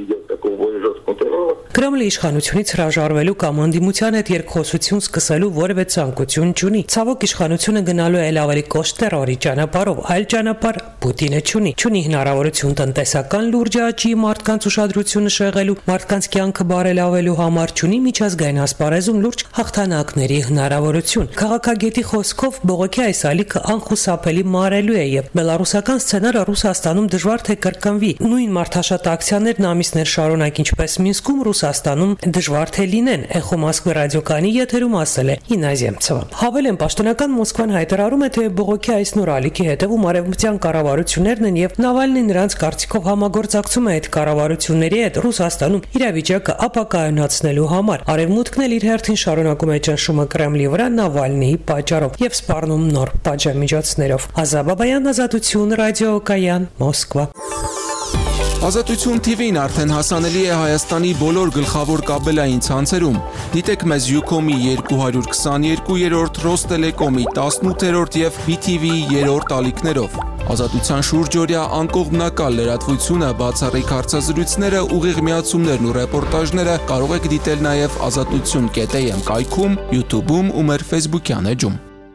Կրեմլի իշխանությունից հրաժարվելու կամ ընդդիմության հետ երկխոսություն սկսելու որևէ ցանկություն չունի։ Ցավոք իշխանությունը գնալու է ավելի կոշտ տերորի ճանապարհով, այլ ճանապարհ Պուտինը չունի։ Չունի հնարավորություն տնտեսական լուրջ աճի, մարդկանց ուշադրությունը շեղելու, մարդկանց կյանքը բարելավելու համար, չունի միջազգային ասպարեզում լուրջ հաղթանակների հնարավորություն։ Քաղաքագետի խոսքով բողոքի այս ալիքը անխուսափելի մարելու է եւ բելարուսական սցենարը Ռուսաստանում դժվար թե կրկնվի։ Նույն մարդաշատ ակցիաներն ամիսներ շարունակ ինչպես Մինսկում, Ռուսաստանում դժվար թե լինեն, Էխո Մոսկվա ռադիոկայանի եթերում ասել է Ինազեմցովը։ Հավելեն, պաշտոնական Մոսկվան հայտարարում է, թե բողոքի այս նոր ալիքի հետևում արևմտյան Ղարաբաղի կառավարություններն են եւ Նավալնին նրանց կարծիքով համագործակցում է այդ կառավարությունների հետ Ռուսաստանում իրավիճակը ապակայունացնելու համար։ Արևմուտքն էլ իր հերթին շարունակում է ճնշումը Կրեմլի վրա Նավալնիի պատճառով եւ սպառնում նոր պատժամիջոցներով։ Ազաբաբայան, Ազատություն, Ռադիոկայան, Մոսկվա։ Ազատություն Թի Վին արդեն հասանելի է Հայաստանի բոլոր գլխավոր կաբելային ցանցերում։ Դիտեք մեզ Յուքոմի երկու քսաներկուերորդ, Ռոստելեկոմի տասնութերորդ եւ Բի Թի Վիի երրորդ ալիքներով։ Ազատության շուրջօրյա անկողմնակալ լրատվությունը, բացառիկ հարցազրույցները, ուղիղ միացումներն ու ռեպորտաժները կարող եք դիտել նաեւ ազատություն կետ էյ էմ կայքում, YouTube-ում ու մեր Facebook-յան էջում։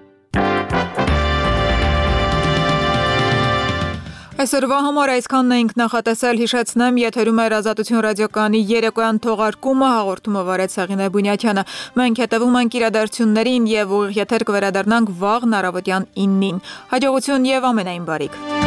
Այսօրվա համար այսքանն էինք նախատեսել, հիշեցնեմ, եթերում էր Ազատություն ռադիոկայանի երեկոյան թողարկումը, հաղորդումը վարեց Սաղինե Բունյաթյանը։ Մենք հետևում ենք իրադարձություններին եւ ուղիղ եթեր կվերադառնանք վաղ առավոտյան իննին։ Հաջողություն եւ ամենայն բարիք։